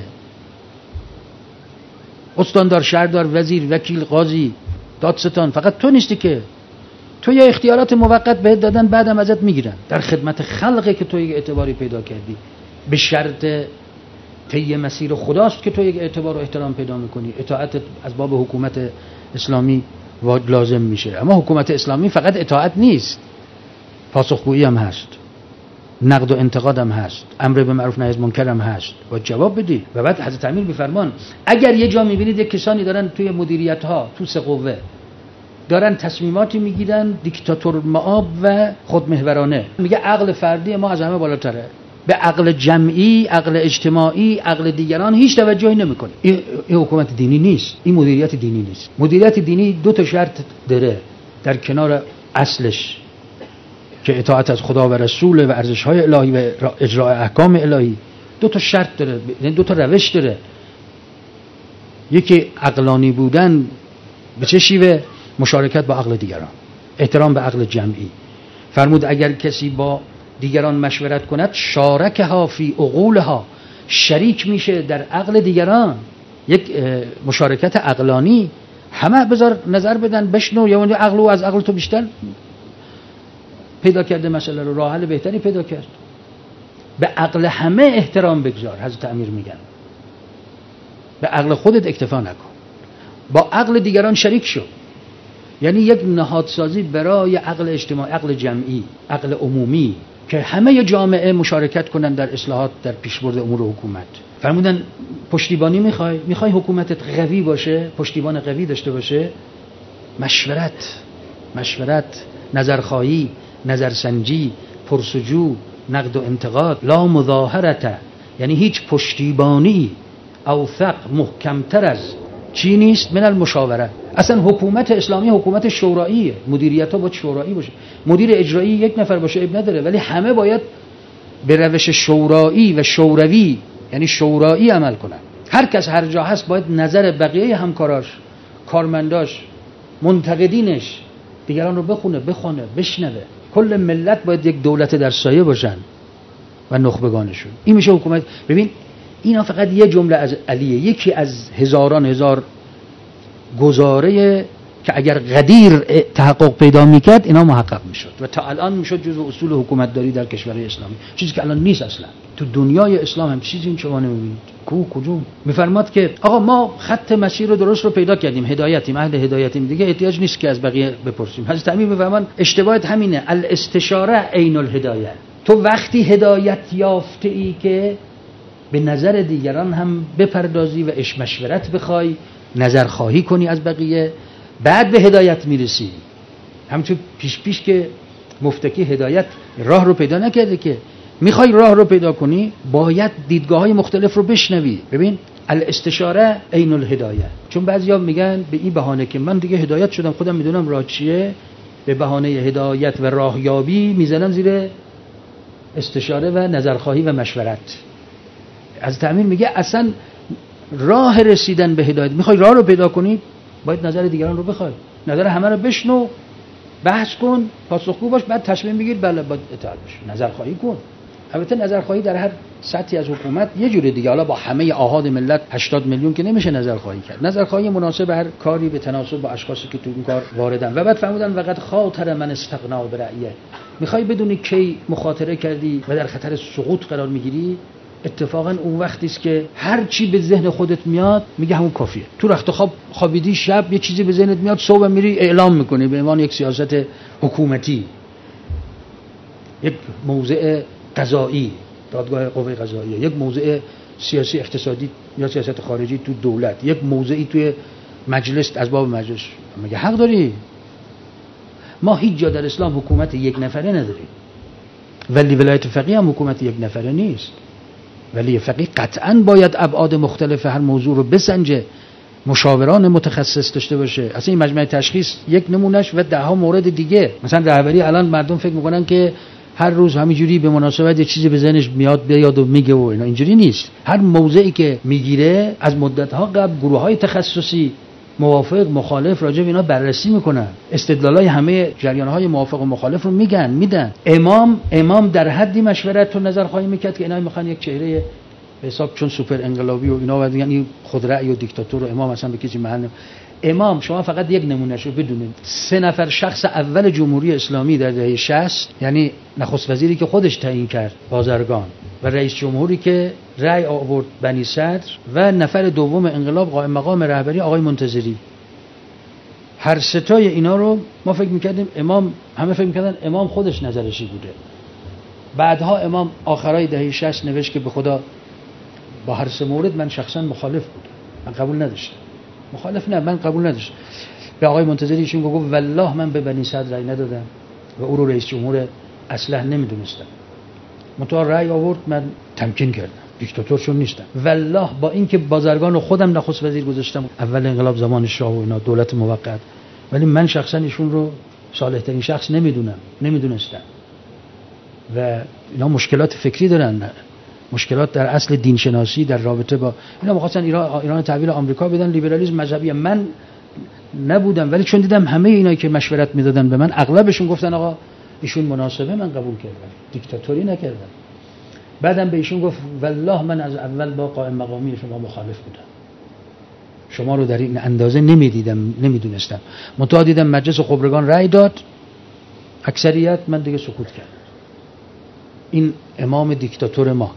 استاندار، شهردار، وزیر، وکیل، قاضی، دادستان، فقط تو نیستی که. تو یه اختیارات موقت بهت دادن، بعدم ازت میگیرن. در خدمت خلقه که تو یک اعتباری پیدا کردی، به شرط طی مسیر خداست که تو یک اعتبار و احترام پیدا میکنی. اطاعت از باب حکومت اسلامی لازم میشه. اما حکومت اسلامی فقط اطاعت نیست، پاسخگویی هم هست، نقد و انتقاد هم هست، امر به معروف نهی از منکر هم هست، باید جواب بدی. و بعد حضرت امیر میفرمان اگر یه جا میبینید یک کسانی دارن توی مدیریت ها، تو سه قوه دارن تصمیماتی میگیرن دیکتاتور معاب و خودمحورانه، میگه عقل فردی ما از همه بالاتره، به عقل جمعی، عقل اجتماعی، عقل دیگران هیچ توجهی نمیکنه. این حکومت دینی نیست، این مدیریت دینی نیست. مدیریت دینی دو تا شرط داره در کنار اصلش که اطاعت از خدا و رسول و ارزش‌های الهی و اجرای احکام الهی، دو تا شرط داره، دو تا روش داره. یکی عقلانی بودن به چه شیوه؟ مشارکت با عقل دیگران، احترام به عقل جمعی. فرمود اگر کسی با دیگران مشورت کند شارکها فی عقولها، شریک میشه در عقل دیگران. یک مشارکت عقلانی، همه بذار نظر بدن، بشنو، یا اون عقل و از عقل تو بیشتر پیدا کرده مسئله رو، راه حل بهتری پیدا کرد. به عقل همه احترام بگذار، حضرت امیر میگن. به عقل خودت اکتفا نکن، با عقل دیگران شریک شو. یعنی یک نهادسازی برای عقل اجتماعی، عقل جمعی، عقل عمومی، که همه جامعه مشارکت کنن در اصلاحات، در پیشبرد امور حکومت. فرمودن پشتیبانی میخوای؟ میخوای حکومتت قوی باشه، پشتیبان قوی داشته باشه؟ مشورت، مشورت، نظرخواهی، نظرسنجی، پرسجو، نقد و انتقاد. لا مظاهرت، یعنی هیچ پشتیبانی اوثق، محکمتر از چی نیست؟ من المشاوره. اصلا حکومت اسلامی حکومت شوراییه، مدیریت ها باید شورایی باشه. مدیر اجرایی یک نفر باشه اب نداره، ولی همه باید به روش شورایی و شوروی، یعنی شورایی عمل کنن. هر کس هر جا هست باید نظر بقیه همکاراش، کارمنداش، منتقدینش، دیگران رو بخونه، بخونه، بشنوه. کل ملت باید یک دولت در سایه باشن و نخبگانشون. این میشه حکومت. ببین اینا فقط یه جمله از علیه، یکی از هزاران هزار گزاره که اگر قدیر تحقق پیدا میکرد اینا محقق میشد و تا الان میشد جزو اصول حکومتداری در کشورهای اسلامی، چیزی که الان نیست اصلا. تو دنیای اسلام هم چیزی این شما نمیبینید. کو کجوم؟ میفرماد که آقا ما خط مسیر رو درست رو پیدا کردیم، هدایتیم، اهل هدایتیم، دیگه احتیاج نیست که از بقیه بپرسیم. حضرت امیر میفرمان اشتباهت همینه، الاستشاره عین الهدایه. تو وقتی هدایت یافته ای که به نظر دیگران هم بپردازی و اش مشورت بخوای، نظر خواهی کنی از بقیه، بعد به هدایت میرسی. همچون پیش پیش که مفتکی هدایت راه رو پیدا نکرده، که میخوای راه رو پیدا کنی باید دیدگاه های مختلف رو بشنوی. ببین الاستشاره عین الهدایه. چون بعضیا میگن به این بهانه که من دیگه هدایت شدم، خودم میدونم راه چیه، به بهانه هدایت و راهیابی میزنن زیر استشاره و نظرخواهی و مشورت. از تعمیر میگه اصلا راه رسیدن به هدایت، میخوای راه رو پیدا کنی باید نظر دیگران رو بخوای، نظر همه رو بشنو، بحث کن، پاسخگو باش، بعد تصمیم بگیر بله باید اطاعت بشه، نظرخواهی کن. البته نظرخواهی در هر سطحی از حکومت یه جوری دیگه، حالا با همه آحاد ملت هشتاد میلیون که نمیشه نظرخواهی کرد. نظرخواهی مناسب هر کاری به تناسب با اشخاصی که تو این کار واردن. و بعد فرمودن وقت خاطر من استغنا برأیه. میخوای بدونی کی مخاطره کردی و در خطر سقوط قرار میگیری؟ اتفاقا اون وقتی است که هر چی به ذهن خودت میاد میگه همون کافیه. تو رخت خواب خوابیدی شب یه چیزی به ذهنت میاد، صبح میری اعلام میکنی به عنوان یک سیاست حکومتی، یک موضع قضایی، دادگاه قوه قضاییه، یک موضع سیاسی اقتصادی یا سیاست خارجی تو دولت، یک موضعی توی مجلس از باب مجلس. میگه حق داری. ما هیچ جا در اسلام حکومت یک نفره نداریم، ولی ولایت فقیه هم حکومت یک نفره نیست. ولی فقیه قطعاً باید ابعاد مختلف هر موضوع رو بسنجه، مشاوران متخصص داشته باشه. اصلا این مجمع تشخیص یک نمونهش و ده ها مورد دیگه. مثلا رهبری الان مردم فکر میکنن که هر روز همینجوری به مناسبت یه چیزی به ذهنش میاد بیاد و میگه و اینا، اینجوری نیست. هر موضعی که میگیره از مدت‌ها قبل گروه‌های تخصصی موافق مخالف راجع به اینا بررسی میکنن، استدلالای همه جریانهای موافق و مخالف رو میگن میدن. امام امام در حدی مشورت و نظر خواهی میکرد که اینا میخوان یک چهره به حساب چون سوپر انقلابی و اینا و دیگه این خود رأی و دیکتاتور و امام اصلا به کسی محل. امام شما فقط یک نمونهشو بدونید، سه نفر شخص اول جمهوری اسلامی در دهه شصت، یعنی نخست وزیری که خودش تعیین کرد بازرگان و رئیس جمهوری که رأی آورد بنی صدر و نفر دوم انقلاب قائم مقام رهبری آقای منتظری، هر ستای اینا رو ما فکر میکردیم امام، همه فکر میکردن امام خودش نظرشی بوده. بعدها امام آخرای دهه شصت نوشت که به خدا با هر سه مورد من شخصا مخالف بودم، من قبول نداشتم. مخالف نه، من قبول نداشتم. به آقای منتظری ایشون گفت والله من به بنی صدر رأی ندادم و او رو رئیس جمهور اصلا نمیدونستم، منتها رأی آورد من تمکین کردم، دیکتاتور چون نیستم. والله با اینکه بازرگان خودم نخست وزیر گذاشتم اول انقلاب زمان شاه و اینا دولت موقت، ولی من شخصا ایشون رو صالح ترین شخص نمیدونم نمیدونستم. و اینا مشکلات فکری دارن، مشکلات در اصل دین شناسی در رابطه با اینا. می‌خواستن ایران ایران تحویل آمریکا بدن، لیبرالیسم مذهبی. من نبودم، ولی چون دیدم همه اینایی که مشورت میدادن به من اغلبشون گفتن آقا ایشون مناسبه، من قبول کردم، دیکتاتوری نکردم. بعدم به ایشون گفت والله من از اول با قائم مقامی شما مخالف بودم، شما رو در این اندازه نمیدیدم نمیدونستم، منتها دیدم مجلس خبرگان رأی داد اکثریت، من دیگه سکوت کردم. این امام دیکتاتور ما،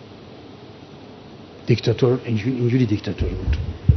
دیکتاتور اینجوری اینجوری دیکتاتور بود.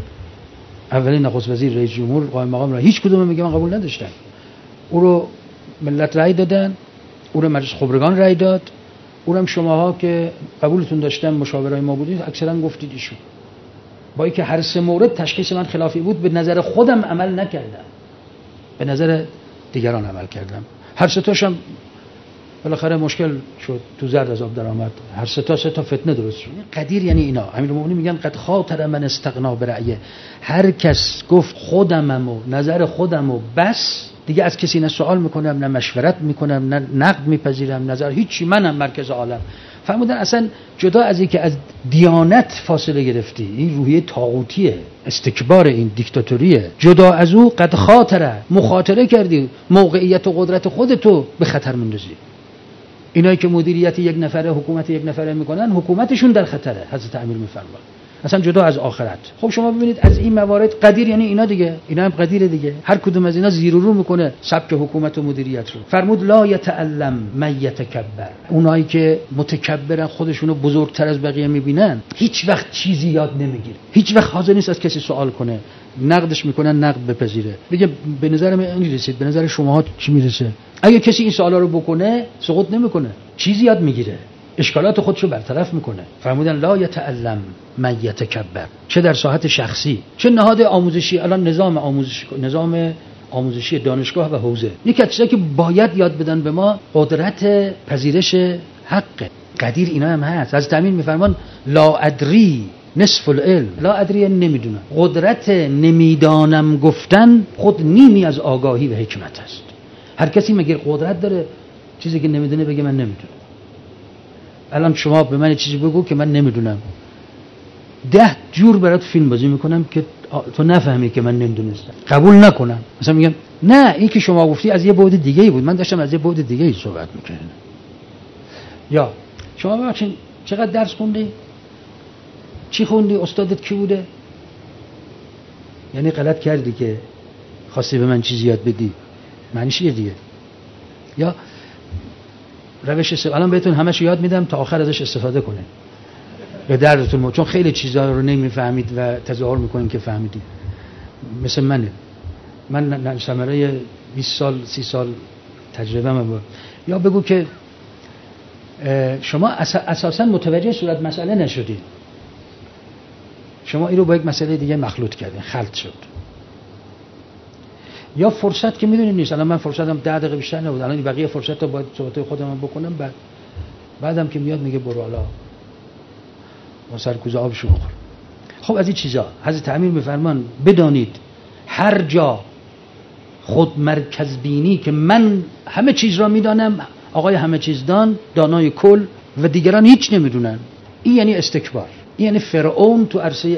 اولین نخست وزیر رئیس جمهور قائم مقام را هیچ کدوم میگه من قبول نداشتم. او رو ملت رأی دادن، او رو مجلس خبرگان رأی داد، او رو هم شماها که قبولتون داشتن مشاورای ما بودید اکثرا گفتید ایشون. با اینکه هر سه مورد تشخیص من خلافی بود، به نظر خودم عمل نکردم، به نظر دیگران عمل کردم. هر سه تاشم بالاخره مشکل شد، تو زرد از آب در آمد، هر سه تا سه تا فتنه درست شد. قدیر یعنی اینا. امیرالمومنین میگن قد خاطر من استغنا برأیه، هر کس گفت خودمم و نظر خودم و بس، دیگه از کسی نه سوال میکنم نه مشورت میکنم نه نقد میپذیرم، نظر هیچی، منم مرکز عالم. فرمودن اصلا جدا از اینکه از دیانت فاصله گرفتی، این روحیه طاغوتیه، استکبار، این دیکتاتوریه، جدا از او قد خاطره، مخاطره کردی، موقعیت و قدرت خودتو به خطر میندازی. اینایی که مدیریت یک نفره حکومت یک نفره میکنن حکومتشون در خطره. حضرت امیر میفرمایند اصلا جدا از آخرت. خب شما ببینید از این موارد قدیر یعنی اینا دیگه، اینا هم قدیره دیگه، هر کدوم از اینا زیر و رو میکنه سبک حکومت و مدیریت رو. فرمود لا یتعلم من یتکبر، اونایی که متکبرن خودشونو بزرگتر از بقیه میبینن هیچ وقت چیزی یاد نمیگیره، هیچ وقت حاضر نیست از کسی سوال کنه، نقدش میکنن نقد بپذیره، بگه به نظر من این رسید، به نظر شماها چی میرسه. اگه کسی این سوالا رو بکنه سقوط نمیکنه، چیزی یاد میگیره، اشکالات خودشو برطرف میکنه. فرمودن لا یتعلم من یتکبر، چه در ساحت شخصی چه نهاد آموزشی. الان نظام آموزش نظام آموزشی دانشگاه و حوزه، یکی از چیزایی که باید یاد بدن به ما قدرت پذیرش حق. قدیر اینا هم هست. از تامین میفرمان لا ادری نصف العلم، لا ادری نمیدونم، قدرت نمیدانم گفتن خود نیمی از آگاهی و حکمت است. هر کسی مگر قدرت داره چیزی که نمیدونه بگه من نمیدونم. الان شما به من چیزی بگو که من نمیدونم، ده جور برات فیلم بازی میکنم که تو نفهمی که من نمیدونستم، قبول نکنم. مثلا میگم نه این که شما گفتی از یه بعد دیگه ای بود، من داشتم از یه بعد دیگه ای صحبت میکردم. یا شما ببخشید چقدر درس خوندی؟ چی خوندی؟ استادت کی بوده؟ یعنی غلط کردی که خواستی به من چیزی یاد بدی، معنیش چیه دیگه؟ یا روش استفاده، الان بهتون همش یاد میدم تا آخر ازش استفاده کنه به دردتون مو، چون خیلی چیزا رو نمیفهمید و تظاهر میکنین که فهمیدید. مثل منه، من ثمره بیست سال سی سال تجربه من بود. یا بگو که شما اساسا متوجه صورت مسئله نشدید، شما این رو با یک مسئله دیگه مخلوط کردین، خلط شد. یا فرصت که میدونید نیست، الان من فرصتم ده دقیقه بیشتر نبود، الان بقیه فرصت رو باید صحبت خودم بکنم، بعد بعدم که میاد میگه برو حالا با سرکوزه آبشو بخور. خب از این چیزا حضرت امیر میفرمان بدانید هر جا خود مرکز بینی که من همه چیز را میدانم، آقای همه چیز دان، دانای کل و دیگران هیچ نمیدونن، این یعنی استکبار، این یعنی فرعون تو عرصه علم.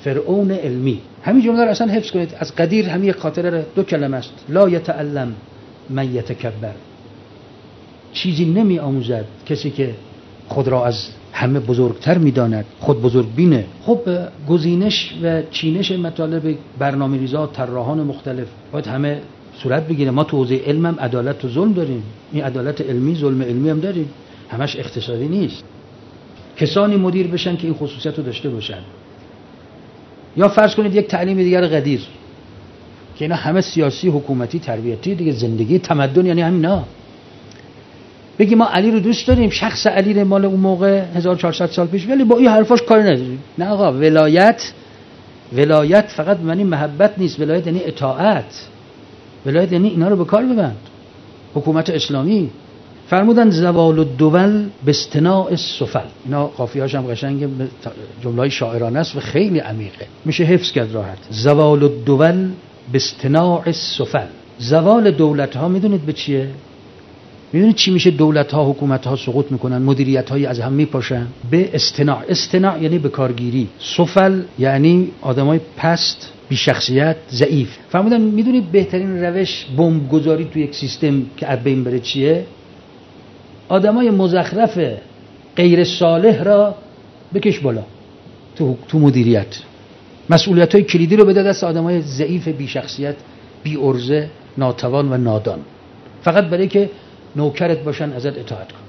فرعون علمی. همین جمله رو اصلا حفظ کنید. از قدیر همین یک خاطره رو، دو کلمه است: لا یتعلم من یتکبر. چیزی نمی آموزد کسی که خود را از همه بزرگتر میداند، خود بزرگ بینه. خب گزینش و چینش مطالب برنامه‌ریزا، طراحان مختلف باید همه صورت بگیره. ما تو حوزه علمم عدالت و ظلم داریم، این عدالت علمی، ظلم علمی هم داریم، همش اقتصادی نیست. کسانی مدیر بشن که این خصوصیت رو داشته باشن. یا فرض کنید یک تعلیم دیگر قدیر که اینا همه سیاسی، حکومتی، تربیتی دیگه، زندگی، تمدن، یعنی همینا. بگی ما علی رو دوست داریم، شخص علی رو مال اون موقع هزار و چهارصد سال پیش، ولی با این حرفاش کاری نداریم. نه آقا، ولایت ولایت فقط معنی محبت نیست، ولایت یعنی اطاعت، ولایت یعنی اینا رو به کار ببند. حکومت اسلامی فرمودن زوال الدول باستناء السفل. اینا قافیه‌هاش هم قشنگه، جمله‌های شاعرانه است و خیلی عمیقه، میشه حفظ کرد راحت. زوال الدول باستناء السفل. زوال دولت‌ها میدونید به چیه؟ میدونید چی میشه؟ دولت‌ها، حکومت‌ها سقوط میکنن، مدیریت‌های از هم میپاشن. به استناع. استناع یعنی به کارگیری. سفل یعنی آدمای پست، بی شخصیت، ضعیف. فرمودن میدونید بهترین روش بمبگذاری تو یک سیستم که از بین بره چیه؟ آدمای مزخرف غیر صالح را بکش بالا تو تو مدیریت. مسئولیت‌های کلیدی رو بده دست آدمای ضعیف، بی شخصیت، بی عرضه، ناتوان و نادان، فقط برای که نوکرت باشن، ازت اطاعت کن.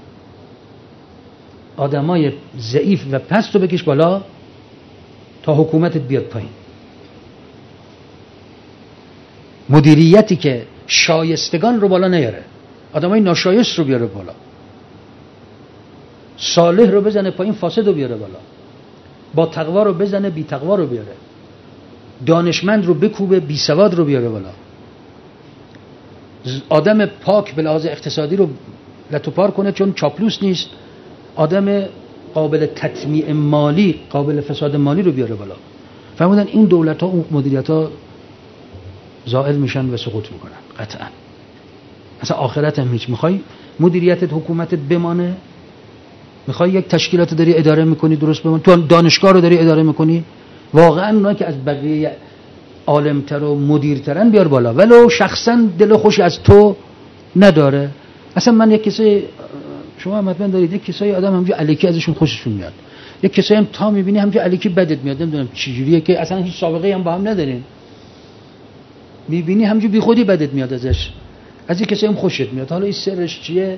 آدمای ضعیف و پست رو بکش بالا تا حکومتت بیاد پایین. مدیریتی که شایستگان رو بالا نیاره، آدمای ناشایست رو بیاره بالا، صالح رو بزنه پایین، فاسد رو بیاره بالا، با تقوا رو بزنه، بی تقوا رو بیاره، دانشمند رو بکوبه، بی سواد رو بیاره بالا، آدم پاک به لحاظ اقتصادی رو لتوپار کنه چون چاپلوس نیست، آدم قابل تطمیع مالی، قابل فساد مالی رو بیاره بالا. فرمودن این دولت ها، اون مدیریت ها زائل میشن و سقوط میکنن قطعا. اصلا آخرت هم هیچ. میخوای مدیریتت، حکومتت بمانه؟ میخوای یک تشکیلات داری اداره میکنی درست بمونه؟ تو دانشگاه رو داری اداره میکنی؟ واقعا اونا که از بقیه عالمتر و مدیرترن بیار بالا، ولو شخصا دل خوشی از تو نداره. اصلا من یک کسی، شما هم حتما دارید، یک کسای آدم همونجوری الکی ازشون خوششون میاد، یک کسایی هم تا میبینی همونجوری الکی بدت میاد، نمیدونم چه جوریه که اصلا هیچ سابقه هم با هم ندارین، میبینی همونجوری بیخودی بدت میاد ازش. از یک کسایی هم خوشت میاد. حالا این سرش چیه؟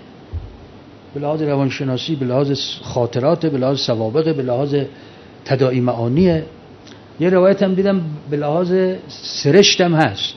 به لحاظ روانشناسی، به لحاظ خاطرات، به لحاظ سوابق، به لحاظ تداعی معانیه. یه روایت هم دیدم به لحاظ سرشت هم هست،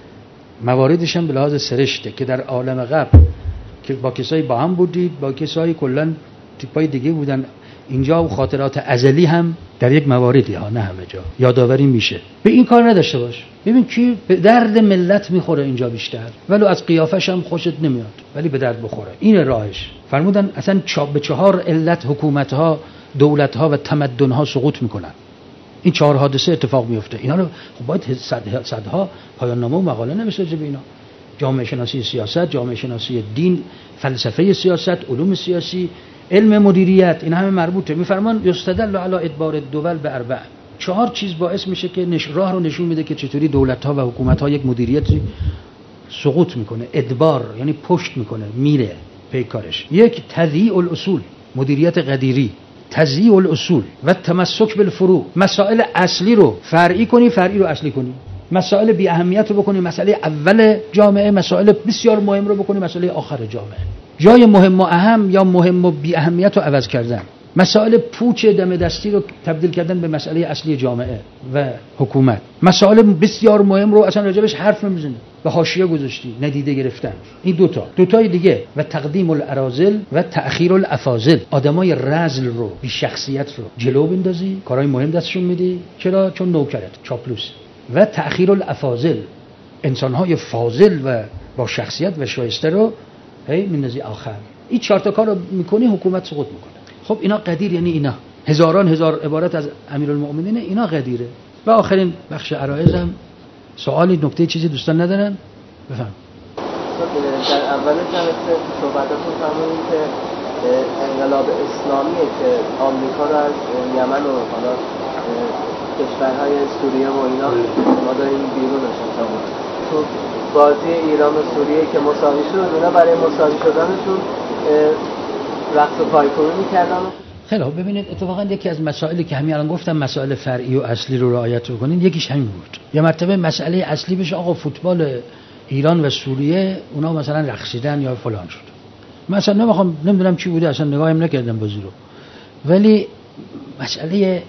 مواردش هم به لحاظ سرشته که در عالم قبل که با کسایی با هم بودید، با کسایی کلن تیپای دیگه بودن، اینجا و خاطرات ازلی هم در یک مواردی ها، نه همه جا، یادآوری میشه. به این کار نداشته باش. ببین کی به درد ملت میخوره اینجا بیشتر، ولو از قیافش هم خوشت نمیاد، ولی به درد بخوره. این راهش. فرمودن اصلا به چهار علت حکومت ها، دولت ها و تمدن ها سقوط میکنن. این چهار حادثه اتفاق میفته. اینا رو خب باید صد صدها پایان نامه و مقاله نوشته به اینا. جامعه شناسی سیاست، جامعه شناسی دین، فلسفه سیاست، علوم سیاسی، علم مدیریت، این همه مربوطه. میفرمان یستدل علی ادبار الدول به اربع. چهار چیز باعث میشه که نش... راه رو نشون میده که چطوری دولت ها و حکومت ها یک مدیریتی سقوط میکنه. ادبار یعنی پشت میکنه، میره پیکارش. یک تضییع الاصول، مدیریت قدیری، تضییع الاصول و تمسک بالفروع. مسائل اصلی رو فرعی کنی، فرعی رو اصلی کنی. مسائل بی اهمیت رو بکنی مسئله اول جامعه، مسائل بسیار مهم رو بکنی مسئله آخر جامعه. جای مهم و اهم یا مهم و بی اهمیت رو عوض کردن. مسائل پوچ دم دستی رو تبدیل کردن به مسئله اصلی جامعه و حکومت. مسائل بسیار مهم رو اصلا راجبش حرف نمیزنی، به حاشیه گذاشتی، ندیده گرفتن. این دوتا دوتای دیگه و تقدیم الاراذل و تأخیر الافاضل. آدمای رذل رو، بی شخصیت رو جلو بندازی، کارهای مهم دستشون میدی. چرا؟ چون نوکرت، چاپلوس. و تأخیر الافاضل، انسان‌های فاضل و با شخصیت و شایسته رو هی میندازی آخر. این چهار تا کارو میکنی، حکومت سقوط میکنه. خب اینا قدیر یعنی اینا هزاران هزار عبارت از امیرالمؤمنین، اینا قدیره. و آخرین بخش عرایزم سوالی، نکته، چیزی دوستان ندارن؟ بفهم. در اول جلسه صحبتاتون فرمودید که انقلاب اسلامی که آمریکا رو از یمن و حالا کشورهای سوریه و اینا ما داریم بیرونشون تا تو بازی ایران و سوریه که مساوی شد اونا برای مساوی شدنشون رقص و پایکوبی میکردن. خیلی خوب. ببینید اتفاقا یکی از مسائلی که همین الان گفتم مسائل فرعی و اصلی رو رعایت رو کنین یکیش همین بود. یه مرتبه مسئله اصلی بشه آقا فوتبال ایران و سوریه اونا مثلا رقصیدن یا فلان شد. مثلا نمیخوام نمیدونم چی بوده اصلا نگاهم نکردم بازی رو. ولی مسئله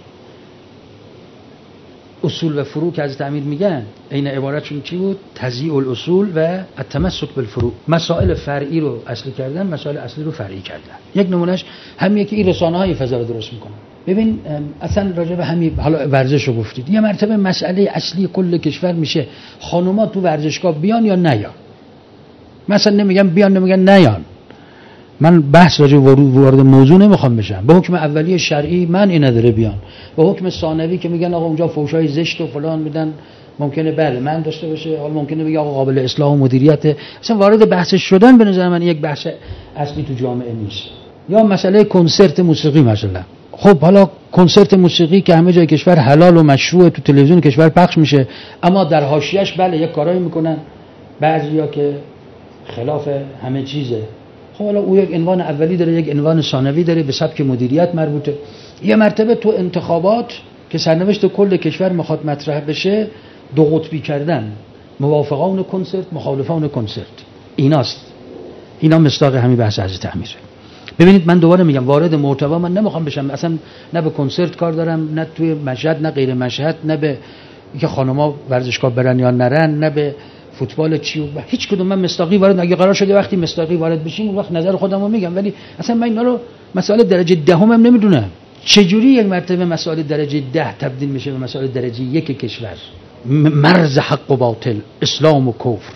اصول و فروع که از تعمیر میگن این عبارتشون چی بود؟ تضییع الاصول و التمسک بالفروع. مسائل فرعی رو اصلی کردن، مسائل اصلی رو فرعی کردن. یک نمونهش همین که این رسانه‌های فضا رو درست میکنن. ببین اصلا راجع به همین حالا ورزش رو گفتید. یه مرتبه مسئله اصلی کل کشور میشه خانوما تو ورزشگاه بیان یا نیان. مثلا نمیگم بیان نمیگن نیان. من بحث راجع وارد موضوع نمیخوام بشم. به حکم اولیه شرعی من این نداره بیان. به حکم ثانوی که میگن آقا اونجا فحشای زشت و فلان میدن ممکنه بله من داشته باشه، حالا ممکنه بگه آقا قابل اصلاح و مدیریت. اصلا وارد بحث شدن به نظر من یک بحث اصلی تو جامعه نیست. یا مسئله کنسرت موسیقی مثلا. خب حالا کنسرت موسیقی که همه جای کشور حلال و مشروع تو تلویزیون کشور پخش میشه، اما در حاشیه‌اش بله یک کارایی میکنن بعضیا که خلاف همه چیزه. خب حالا او یک عنوان اولی داره، یک عنوان ثانوی داره، به سبک مدیریت مربوطه. یه مرتبه تو انتخابات که سرنوشت کل کشور میخواد مطرح بشه دو قطبی کردن، موافقان کنسرت، مخالفان کنسرت. ایناست. اینا مصداق همین بحث از تعمیره. ببینید من دوباره میگم وارد محتوا من نمیخوام بشم، اصلا نه به کنسرت کار دارم، نه توی مشهد، نه غیر مشهد، نه به اینکه خانم‌ها ورزشگاه برن یا نرن، نه به فوتبال چی و هیچ کدوم من مصداقی وارد. اگه قرار شده وقتی مصداقی وارد بشیم اون وقت نظر خودمو میگم، ولی اصلا من اینا رو مسائل درجه دهم هم نمیدونم. چجوری یک مرتبه مسائل درجه ده تبدیل میشه به مسائل درجه یک کشور؟ مرز حق و باطل، اسلام و کفر،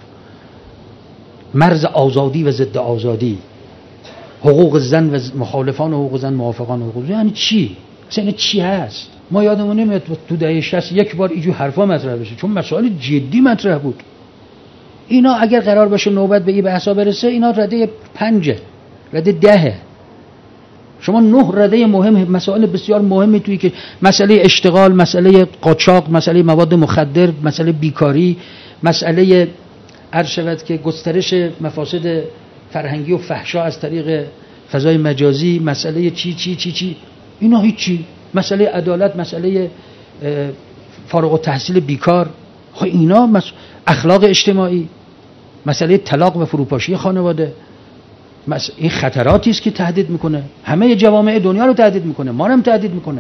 مرز آزادی و ضد آزادی، حقوق زن و مخالفان حقوق زن، موافقان حقوق زن. یعنی چی؟ اصلا چی هست؟ ما یادمون نمیاد تو دهه شصت یک بار اینجور حرفا مطرح بشه، چون مسائل جدی مطرح بود. اینا اگر قرار باشه نوبت به این بحثا برسه اینا رده پنجه، رده دهه. شما نه رده مهم، مسائل بسیار مهمی توی که مسئله اشتغال، مسئله قاچاق، مسئله مواد مخدر، مسئله بیکاری، مسئله عرض شود که گسترش مفاسد فرهنگی و فحشا از طریق فضای مجازی، مسئله چی چی چی چی اینا هیچی، مسئله عدالت، مسئله فارغ التحصیل بیکار، خب اینا مس... اخلاق اجتماعی، مسئله طلاق و فروپاشی خانواده، مس... این خطراتی است که تهدید میکنه همه جوامع دنیا رو تهدید میکنه، ما رو هم تهدید میکنه.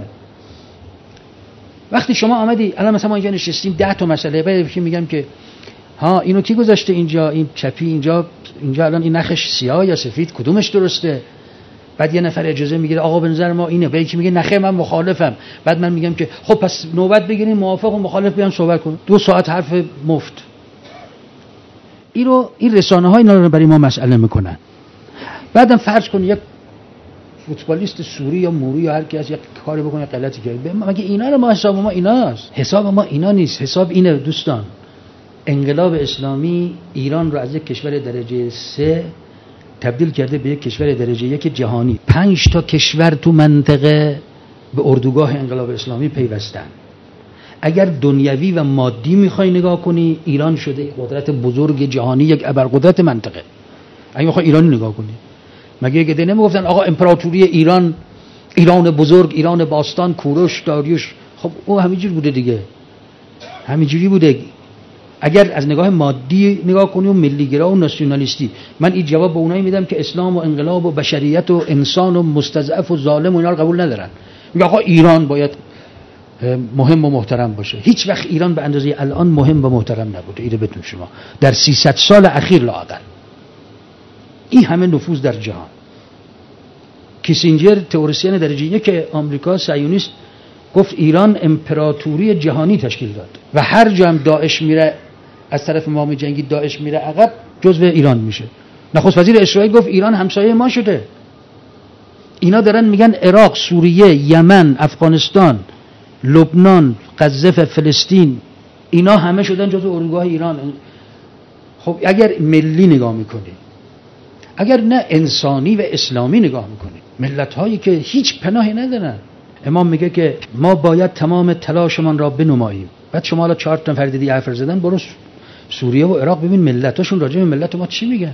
وقتی شما آمدی الان مثلا ما اینجا نشستیم ده تا مسئله بعد میگم که ها اینو کی گذاشته اینجا، این چپی اینجا، اینجا الان این نخش سیاه یا سفید کدومش درسته؟ بعد یه نفر اجازه میگیره آقا به نظر ما اینه، بعد یکی میگه نخیر من مخالفم، بعد من میگم که خب پس نوبت بگیریم موافق و مخالف بیان صحبت کنن، دو ساعت حرف مفت. این رو این رسانه ها اینا رو برای ما مسئله میکنن. بعدم فرض کن یک فوتبالیست سوری یا موری یا هر کی از یک کاری بکنه غلطی کرده، مگه اینا رو ما حساب ما ایناست؟ حساب ما اینا نیست. حساب اینه دوستان، انقلاب اسلامی ایران رو از یک کشور درجه سه تبدیل کرده به یک کشور درجه یک جهانی. پنج تا کشور تو منطقه به اردوگاه انقلاب اسلامی پیوستن. اگر دنیوی و مادی میخوای نگاه کنی ایران شده قدرت بزرگ جهانی، یک ابرقدرت منطقه. اگه میخوای ایرانی نگاه کنی، مگه یه نمیگفتن آقا امپراتوری ایران، ایران بزرگ، ایران باستان، کوروش، داریوش، خب او همینجوری بوده دیگه، همینجوری بوده. اگر از نگاه مادی نگاه کنی و ملیگرا و ناسیونالیستی، من این جواب به اونایی میدم که اسلام و انقلاب و بشریت و انسان و مستضعف و ظالم و اینا رو قبول ندارن. میگه آقا ایران باید مهم و محترم باشه. هیچ وقت ایران به اندازه الان مهم و محترم نبوده. اینو بدون شما در سیصد سال اخیر لااقل این همه نفوذ در جهان. کیسینجر تئوریسین درجه یک آمریکا صهیونیست گفت ایران امپراتوری جهانی تشکیل داد و هر جا هم داعش میره از طرف ما میجنگی، داعش میره عقب، جزو ایران میشه. نخست وزیر اسرائیل گفت ایران همسایه ما شده. اینا دارن میگن عراق، سوریه، یمن، افغانستان، لبنان، غزه، فلسطین، اینا همه شدن جزو اردوگاه ایران. خب اگر ملی نگاه میکنی، اگر نه انسانی و اسلامی نگاه میکنی، ملت هایی که هیچ پناهی ندارن، امام میگه که ما باید تمام تلاشمان را بنماییم. بعد شما حالا چهار تا فرد دیگه حرف زدن، برو سوریه و عراق ببین ملتاشون راجع به ملت ما چی میگن.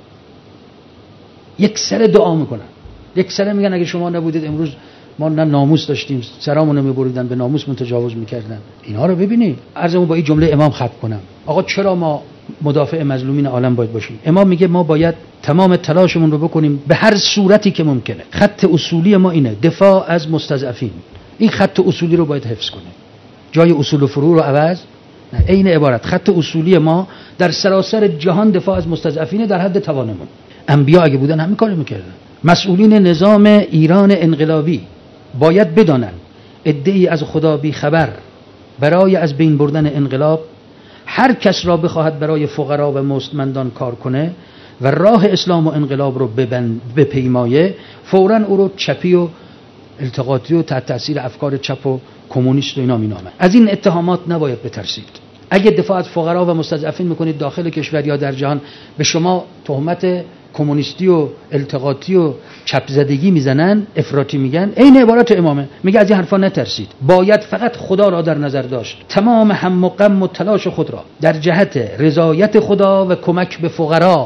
یک سر دعا میکنن، یک سر میگن اگه شما نبودید امروز ما نه ناموس داشتیم، سرامون رو میبریدن، به ناموسمون تجاوز میکردن. اینا رو ببینید. عرضمو با این جمله امام ختم کنم. آقا چرا ما مدافع مظلومین عالم باید باشیم؟ امام میگه ما باید تمام تلاشمون رو بکنیم به هر صورتی که ممکنه. خط اصولی ما اینه، دفاع از مستضعفین. این خط اصولی رو باید حفظ کنیم. جای اصول و فروع رو عوض نه، عین عبارت. خط اصولی ما در سراسر جهان دفاع از مستضعفین در حد توانمون. انبیا اگه بودن همین کارو میکردن. مسئولین نظام ایران انقلابی باید بدانن ادعی از خدا بی خبر برای از بین بردن انقلاب هر کس را بخواهد برای فقرا و مستمندان کار کنه و راه اسلام و انقلاب رو بپیمایه، فوراً او رو چپی و التقاطی و تحت تاثیر افکار چپ و کمونیست و اینا مینامه. از این اتهامات نباید بترسید. اگه دفاع از فقرا و مستضعفین میکنید داخل کشور یا در جهان، به شما تهمت کمونیستی و التقاطی و چپ زدگی میزنن، افراطی میگن. این عبارت امامه، میگه از این حرفا نترسید. باید فقط خدا را در نظر داشت، تمام هم و غم و تلاش خود را در جهت رضایت خدا و کمک به فقرا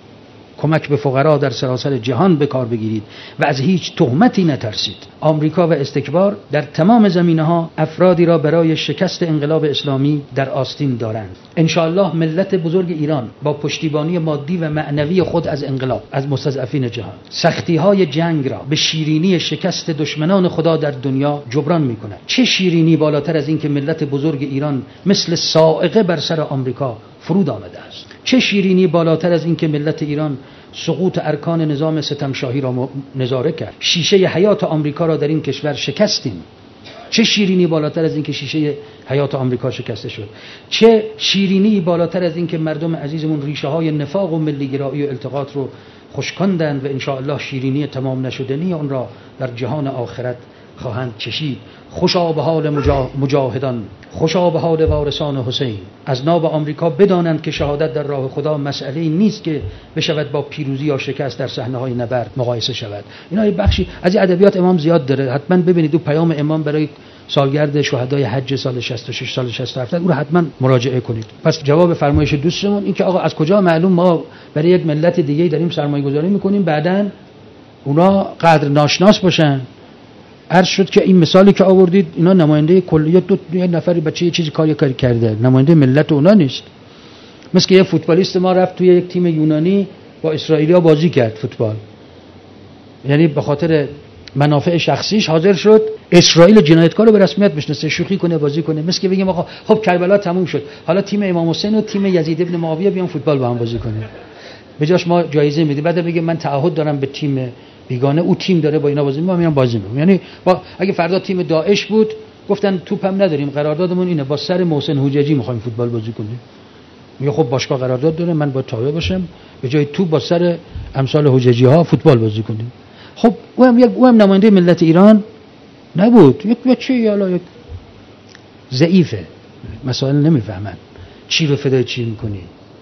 کمک به فقرا در سراسر جهان به کار بگیرید و از هیچ تهمتی نترسید. آمریکا و استکبار در تمام زمینه‌ها افرادی را برای شکست انقلاب اسلامی در آستین دارند. ان شاء الله ملت بزرگ ایران با پشتیبانی مادی و معنوی خود از انقلاب، از مستضعفین جهان، سختی‌های جنگ را به شیرینی شکست دشمنان خدا در دنیا جبران می‌کند. چه شیرینی بالاتر از این که ملت بزرگ ایران مثل صاعقه بر سر آمریکا فرود آمده است؟ چه شیرینی بالاتر از این که ملت ایران سقوط ارکان نظام ستمشاهی را نظاره کرد؟ شیشه حیات آمریکا را در این کشور شکستیم. چه شیرینی بالاتر از این که شیشه حیات آمریکا شکسته شد؟ چه شیرینی بالاتر از این که مردم عزیزمون ریشه های نفاق و ملیگرایی و التقاط رو خشکاندند و ان شاء الله شیرینی تمام نشدنی اون را در جهان آخرت خواهند چشید. خوشا به حال مجاهدان، خوشا به حال وارثان حسین. از ناب آمریکا بدانند که شهادت در راه خدا مسئله‌ای نیست که بشود با پیروزی یا شکست در صحنه‌های نبرد مقایسه شود. اینا یه بخشی از این ادبیات امام زیاد داره، حتما ببینید. دو پیام امام برای سالگرد شهدای حج سال شصت و شش سال شصت و هفت اون رو حتما مراجعه کنید. پس جواب فرمایش دوستمون این که آقا از کجا معلوم ما برای یک ملت دیگه داریم سرمایه‌گذاری می‌کنیم بعداً اونا قدر ناشناس باشن؟ عرض شد که این مثالی که آوردید اینا نماینده کلیت دو یه نفری بچه یه چیزی کاری کاری کرده، نماینده ملت اونا نیست. مثل که یه فوتبالیست ما رفت توی یک تیم یونانی با اسرائیلیا بازی کرد فوتبال، یعنی به خاطر منافع شخصیش حاضر شد اسرائیل جنایتکار رو به رسمیت بشناسه، شوخی کنه، بازی کنه. مثل که بگیم آقا خب کربلا تموم شد، حالا تیم امام حسین و تیم یزید ابن معاویه بیان فوتبال با هم بازی کنه، به جاش ما جایزه میدیم. بعد میگه من تعهد دارم به تیم بیگانه، او تیم داره با اینا بازی می‌کنه، میام بازی می‌کنم. یعنی با اگه فردا تیم داعش بود گفتن توپم نداریم، قراردادمون اینه، با سر محسن حججی می‌خوایم فوتبال بازی کنیم. میگه خب باشگاه قرارداد داره، من با تابع باشم، به جای توپ با سر امثال حججی ها فوتبال بازی کنیم. خب او هم یک او هم نماینده ملت ایران نبود، یک بچه یالا یک ضعیفه، مسائل نمیفهمن، چی رو فدای چی می‌کنی.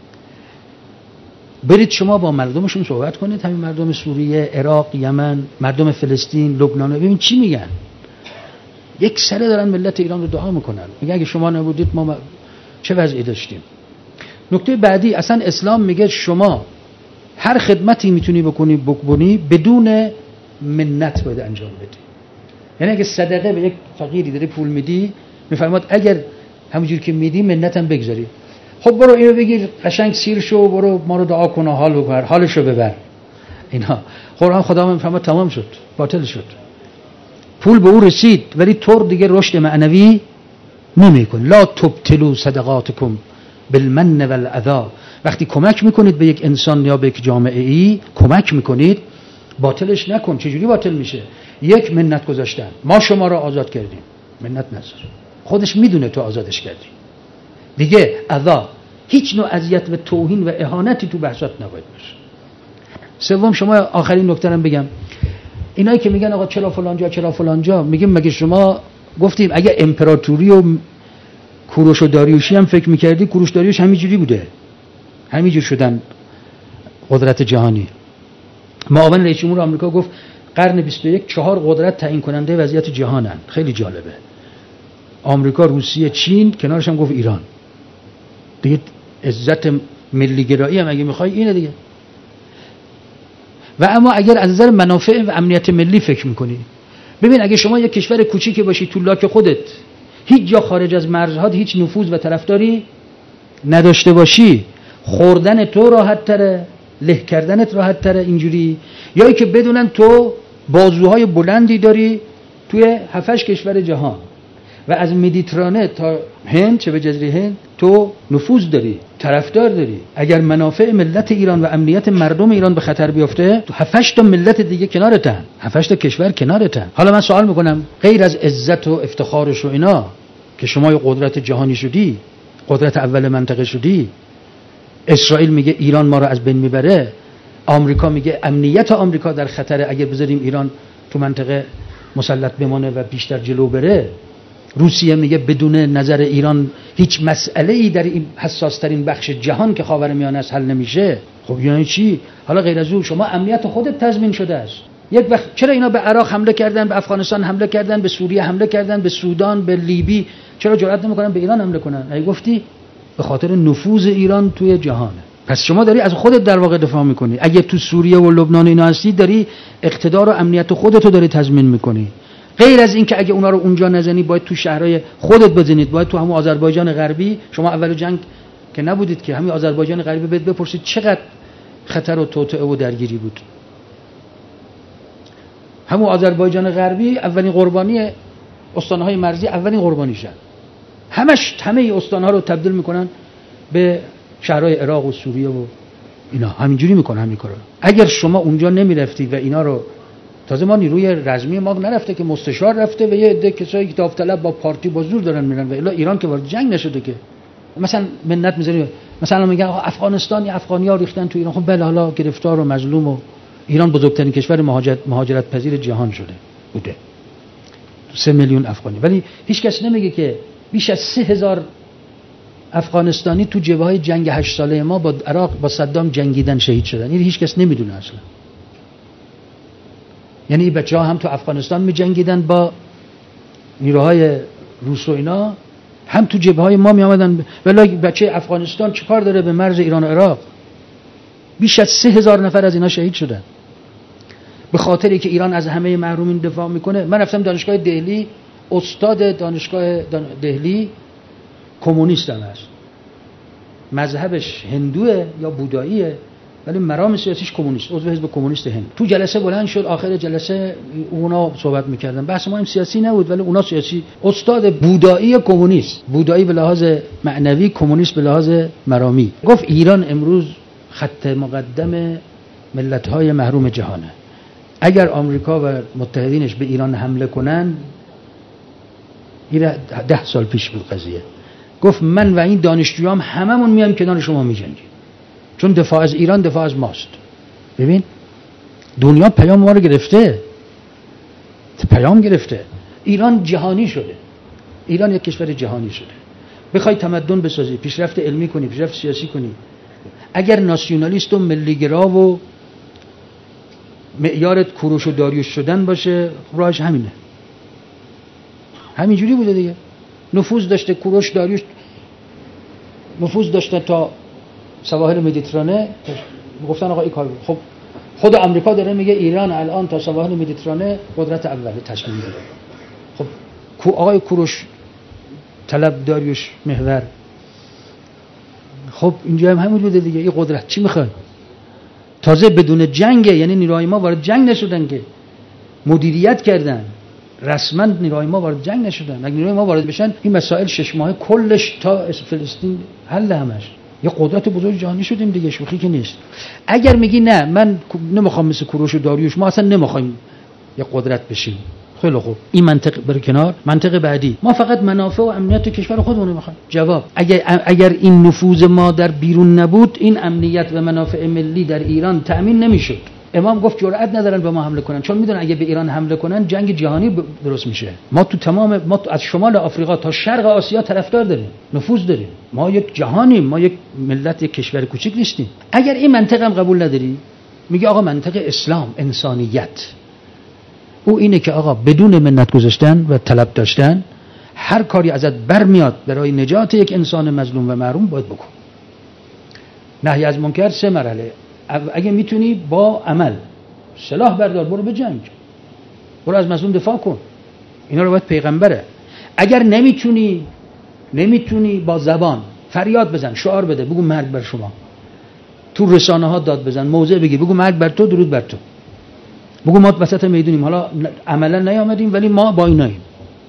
برید شما با مردمشون صحبت کنید، همین مردم سوریه، عراق، یمن، مردم فلسطین، لبنان، ببین چی میگن. یک سره دارن ملت ایران رو دعا میکنن، میگن اگه شما نبودید ما چه وضعی داشتیم. نکته بعدی، اصلا اسلام میگه شما هر خدمتی میتونی بکنی بکنی بدون منت باید انجام بدی. یعنی اگه صدقه به یک فقیری داری پول میدی، میفرماد اگر همونجور که میدی منتم بگذاری. خب برو اینو بگیر قشنگ سیر شو، برو ما رو دعا کن و حال ببر، حالشو ببر. اینا قرآن خدا میفهمه تمام شد، باطل شد. پول به او رسید ولی طور دیگه رشد معنوی نمیکنه. لا تبطلوا صدقاتکم بالمن والاذی. وقتی کمک میکنید به یک انسان یا به یک جامعه ای کمک میکنید، باطلش نکن. چجوری باطل میشه؟ یک، منت گذاشتن، ما شما را آزاد کردیم، منت نذار، خودش میدونه تو آزادش کردی. دیگه اذا، هیچ نوع اذیت و توهین و اهانتی تو بحثات نباید باشه. سوم، شما آخرین نکته رو بگم، اینایی که میگن آقا چرا فلانجا چرا فلانجا، میگیم مگه شما گفتیم اگه امپراتوری و کوروش و داریوشی هم فکر میکردی، کوروش داریوش همینجوری بوده، همینجور شدن قدرت جهانی. معاون رئیس جمهور آمریکا گفت قرن بیست و یک چهار قدرت تعیین کننده وضعیت جهانن. خیلی جالبه. آمریکا، روسیه، چین، کنارش هم گفت ایران. دیگه عزت ملی گرایی هم اگه میخوای اینه دیگه. و اما اگر از نظر منافع و امنیت ملی فکر میکنی، ببین اگه شما یک کشور کوچیکی باشی تو لاک خودت، هیچ جا خارج از مرزها هیچ نفوذ و طرفداری نداشته باشی، خوردن تو راحت تره، له کردنت راحت تره اینجوری، یا ای که بدونن تو بازوهای بلندی داری توی هفتش کشور جهان و از مدیترانه تا هند، چه به جزیره هند، تو نفوذ داری، طرفدار داری. اگر منافع ملت ایران و امنیت مردم ایران به خطر بیفته، تو هفتش تا ملت دیگه کنارتن، هفتش تا کشور کنارتن. حالا من سوال میکنم، غیر از عزت و افتخارش و اینا که شما یه قدرت جهانی شدی، قدرت اول منطقه شدی، اسرائیل میگه ایران ما رو از بین میبره، آمریکا میگه امنیت آمریکا در خطره اگر بذاریم ایران تو منطقه مسلط بمانه و بیشتر جلو بره، روسیه میگه بدون نظر ایران هیچ مسئله‌ای در این حساس ترین بخش جهان که خاورمیانه است حل نمیشه. خب یعنی چی؟ حالا غیر از اون شما امنیت خودت تضمین شده است. یک وقت چرا اینا به عراق حمله کردن، به افغانستان حمله کردن، به سوریه حمله کردن، به سودان، به لیبی، چرا جرئت نمیکنن به ایران حمله کنن؟ ای گفتی به خاطر نفوذ ایران توی جهان. پس شما داری از خودت در واقع دفاع میکنی. اگه تو سوریه و لبنان اینا هستی، داری اقتدار و امنیت خودتو داری تضمین میکنی. غیر از این که اگه اونا رو اونجا نزنی، باید تو شهرهای خودت بزنید، باید تو همون آذربایجان غربی. شما اول جنگ که نبودید که، همین آذربایجان غربی بهت بپرسید چقدر خطر و توطئه و درگیری بود. همون آذربایجان غربی اولین قربانی استانهای مرزی، اولین قربانیشن. همش همه استانها رو تبدیل میکنن به شهرهای عراق و سوریه و اینا، همینجوری میکنن همین کارا. اگر شما اونجا نمیرفتی و اینا رو، تازه ما نیروی رزمی ما نرفته که مستشار رفته و یه عده کسایی که داوطلب با پارتی با زور دارن میرن، و الا ایران که وارد جنگ نشده که. مثلا منت میذاری، مثلا میگن افغانستان یا افغانی‌ها ریختن تو ایران. خب بله، حالا گرفتار و مظلوم، و ایران بزرگترین کشور مهاجرت مهاجرت پذیر جهان شده بوده، سه میلیون افغانی. ولی هیچ کس نمیگه که بیش از سه هزار افغانستانی تو جبهه‌های جنگ هشت ساله ما با عراق با صدام جنگیدن، شهید شدن. این هیچ کس نمیدونه اصلا. یعنی این بچه‌ها هم تو افغانستان می جنگیدن با نیروهای روس و اینا، هم تو جبهه‌های ما می آمدن. ولی بچه افغانستان چیکار داره به مرز ایران و عراق؟ بیش از سه هزار نفر از اینا شهید شدن به خاطری که ایران از همه محرومین دفاع میکنه. من رفتم دانشگاه دهلی، استاد دانشگاه دهلی کمونیست هم هست، مذهبش هندوه یا بوداییه، ولی مرام سیاسیش کمونیست، عضو حزب کمونیست هند. تو جلسه بلند شد، آخر جلسه اونا صحبت میکردن، بحث ما هم سیاسی نبود ولی اونا سیاسی. استاد بودایی کمونیست، بودایی به لحاظ معنوی، کمونیست به لحاظ مرامی، گفت ایران امروز خط مقدم ملت‌های محروم جهانه. اگر آمریکا و متحدینش به ایران حمله کنن، این ده سال پیش بود قضیه، گفت من و این دانشجویام هممون میایم کنار شما میجنگیم، چون دفاع از ایران دفاع از ماست. ببین دنیا پیام ما رو گرفته، پیام گرفته. ایران جهانی شده، ایران یک کشور جهانی شده. بخوای تمدن بسازی، پیشرفت علمی کنی، پیشرفت سیاسی کنی، اگر ناسیونالیست و ملیگرا و معیارت کوروش و داریوش شدن باشه، راهش همینه. همینجوری بوده دیگه. نفوذ داشته کوروش، داریوش نفوذ داشته تا سواحل مدیترانه. گفتن آقا این کار. خب خود آمریکا داره میگه ایران الان تا سواحل مدیترانه قدرت اوله تشکیل میده. خب آقای کوروش طلب، داریوش محور، خب اینجا هم همین بوده دیگه. این قدرت چی میخواد؟ تازه بدون جنگ، یعنی نیروهای ما وارد جنگ نشدن که مدیریت کردن، رسما نیروهای ما وارد جنگ نشدن. اگه نیروهای ما وارد بشن، این مسائل شش ماهه کلش تا فلسطین حل همش. یه قدرت بزرگ جهانی شدیم دیگه، شوخی که نیست. اگر میگی نه من نمیخوام مثل کوروش و داریوش، ما اصلا نمیخوایم یه قدرت بشیم، خیلی خوب، این منطق بر کنار. منطق بعدی، ما فقط منافع و امنیت کشور خودمون میخوایم. جواب، اگر اگر این نفوذ ما در بیرون نبود، این امنیت و منافع ملی در ایران تأمین نمیشد. امام گفت جرئت ندارن به ما حمله کنن، چون میدونن اگه به ایران حمله کنن جنگ جهانی درست میشه. ما تو تمام ما تو از شمال آفریقا تا شرق آسیا طرفدار داریم، نفوذ داریم. ما یک جهانیم، ما یک ملت، یک کشور کوچیک نیستیم. اگر این منطق هم قبول نداری، میگه آقا منطق اسلام، انسانیت، او اینه که آقا بدون منت گذاشتن و طلب داشتن هر کاری ازت برمیاد برای نجات یک انسان مظلوم و محروم باید بکن. نهی از منکر سه مرحله. اگه میتونی با عمل، سلاح بردار، برو به جنگ، برو از مظلوم دفاع کن، اینا رو باید پیغمبره. اگر نمیتونی نمیتونی با زبان فریاد بزن، شعار بده، بگو مرگ بر شما، تو رسانه ها داد بزن، موضع بگی، بگو مرگ بر تو، درود بر تو، بگو ما وسط میدونیم، حالا عملا نیامدیم ولی ما با ایناییم.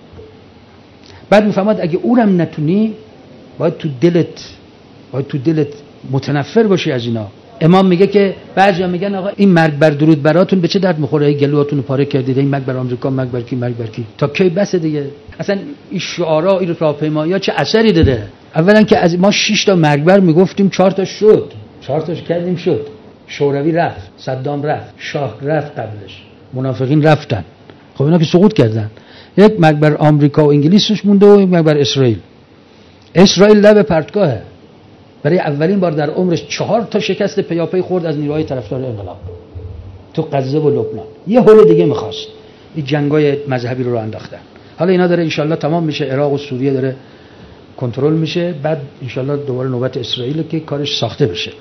بعد میفهمد اگه اونم نتونی باید تو دلت باید تو دلت متنفر باشی از اینا. امام میگه که بعضیا میگن آقا این مرگ بر درود براتون به چه درد میخوره؟ ای گلواتون رو پاره کردید، این مرگ بر آمریکا، مرگ بر کی، مرگ بر کی، تا کی بس دیگه. اصلا این شعارا، این راهپیمایی‌ها چه اثری داده؟ اولا که از ما شش تا مرگ بر میگفتیم، چهار تا شد، چهار تاش کردیم شد. شوروی رفت، صدام رفت، شاه رفت، قبلش منافقین رفتن، خب اینا که سقوط کردن. یک مرگ بر آمریکا و انگلیسش مونده و یک مرگ بر اسرائیل. اسرائیل لب پرتگاهه، برای اولین بار در عمرش چهار تا شکست پیاپی خورد از نیروهای طرفدار انقلاب تو غزه و لبنان. یه هول دیگه می‌خواست، این جنگای مذهبی رو راه انداختن. حالا اینا داره انشالله تمام میشه، عراق و سوریه داره کنترل میشه، بعد انشالله دوباره نوبت اسرائیل که کارش ساخته بشه.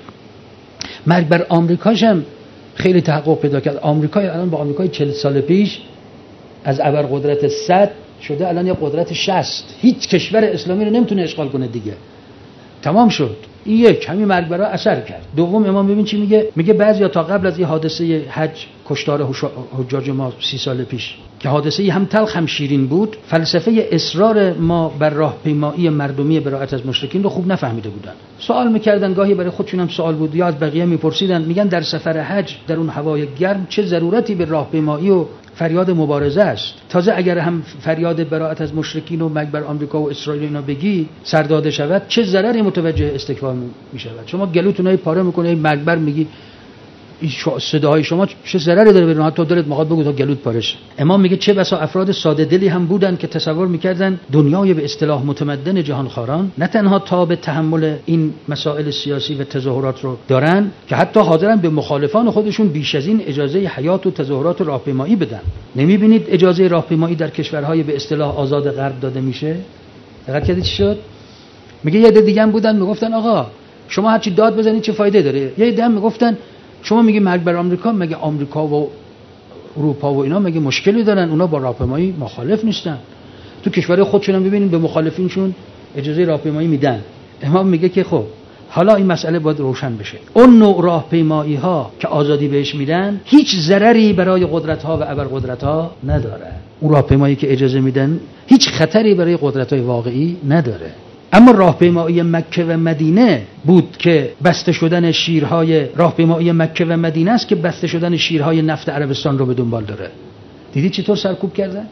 مرگ بر آمریکاش هم خیلی تحقق پیدا کرد. آمریکا الان با آمریکای چهل سال پیش از ابرقدرت صد شده الان یه قدرت شصت. هیچ کشور اسلامی رو نمیتونه اشغال کنه دیگه، تمام شد. این یک همین مرگ برا اثر کرد. دوم امام ببین چی میگه، میگه بعضیا تا قبل از این حادثه حج، کشتار حجاج ما سی سال پیش که حادثه هم تلخ هم شیرین بود، فلسفه اصرار ما بر راهپیمایی مردمی براءت از مشرکین رو خوب نفهمیده بودن. سوال میکردن، گاهی برای خودشون هم سوال بود یا از بقیه میپرسیدن، میگن در سفر حج در اون هوای گرم چه ضرورتی به راهپیمایی و فریاد مبارزه است؟ تازه اگر هم فریاد براءت از مشرکین و مرگ بر آمریکا و اسرائیل اینا بگی سر داده شود، چه ضرری متوجه استکبار میشود؟ شما گلوتونای پاره میکنه، مرگ بر میگی، این صداهای شما چه ضرری داره؟ برای تو دلت میخواد بگو تا گلوت پاره شه. امام میگه چه بسا افراد ساده دلی هم بودن که تصور میکردن دنیای به اصطلاح متمدن جهانخواران نه تنها تاب تحمل این مسائل سیاسی و تظاهرات رو دارن که حتی حاضرن به مخالفان خودشون بیش از این اجازه حیات و تظاهرات و راهپیمایی بدن. نمیبینید اجازه راهپیمایی در کشورهای به اصطلاح آزاد غرب داده میشه؟ دقت کردید چی شد؟ میگه یه عده دیگه هم بودن میگفتن آقا شما هر چی داد بزنید چه فایده داره؟ یه عده هم میگفتن شما میگی مرگ بر آمریکا، مگه آمریکا و اروپا و اینا مگه مشکلی دارن؟ اونا با راهپیمایی مخالف نیستن. تو کشور خودشون هم ببینید به مخالفینشون اجازه راهپیمایی میدن. امام میگه که خب حالا این مسئله باید روشن بشه. اون نوع راهپیمایی ها که آزادی بهش میدن هیچ ضرری برای قدرت ها و ابرقدرت ها نداره. اون راهپیمایی که اجازه میدن هیچ خطری برای قدرت های واقعی نداره. اما راهپیمایی مکه و مدینه بود که بسته شدن شیرهای راهپیمایی مکه و مدینه است که بسته شدن شیرهای نفت عربستان رو به دنبال داره. دیدید چطور سرکوب کردن؟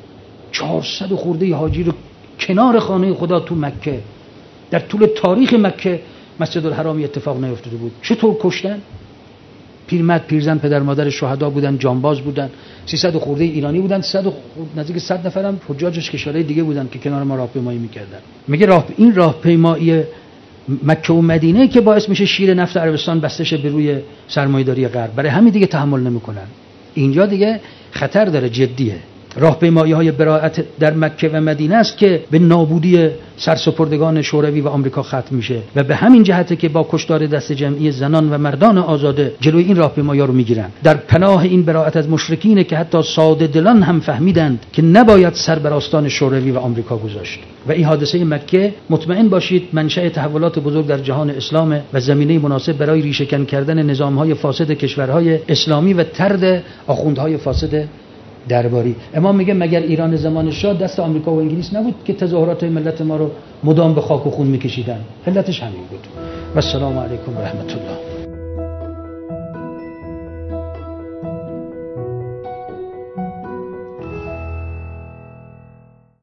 چهارصد خورده حاجی رو کنار خانه خدا تو مکه، در طول تاریخ مکه مسجد الحرامی اتفاق نیفتاده بود. چطور کشتن؟ پیرمرد پیرزن پدر مادر شهدا بودن، جانباز بودن، سیصد خورده ایرانی بودن، صد نزدیک صد نفرم حجاج کشورهای دیگه بودن که کنار ما راهپیمایی میکردن. میگه راه این راهپیمایی مکه و مدینه که باعث میشه شیر نفت عربستان بسته شه به روی سرمایه‌داری غرب، برای همین دیگه تحمل نمیکنن. اینجا دیگه خطر داره، جدیه. راهپیمایی های براءت در مکه و مدینه است که به نابودی سرسپردگان شوروی و آمریکا ختم میشه و به همین جهته که با کشتار دست جمعی زنان و مردان آزاده جلوی این راهپیمایی رو میگیرن. در پناه این براءت از مشرکینه که حتی ساده دلان هم فهمیدند که نباید سر بر آستان شوروی و آمریکا گذاشت. و این حادثه مکه مطمئن باشید منشأ تحولات بزرگ در جهان اسلام و زمینه مناسب برای ریشه‌کن کردن نظام‌های فاسد کشورهای اسلامی و طرد آخوندهای فاسد درباری. امام میگه مگر ایران زمان شاه دست آمریکا و انگلیس نبود که تظاهرات ملت ما رو مدام به خاک و خون میکشیدن؟ علتش همین بود. و السلام علیکم و رحمت الله.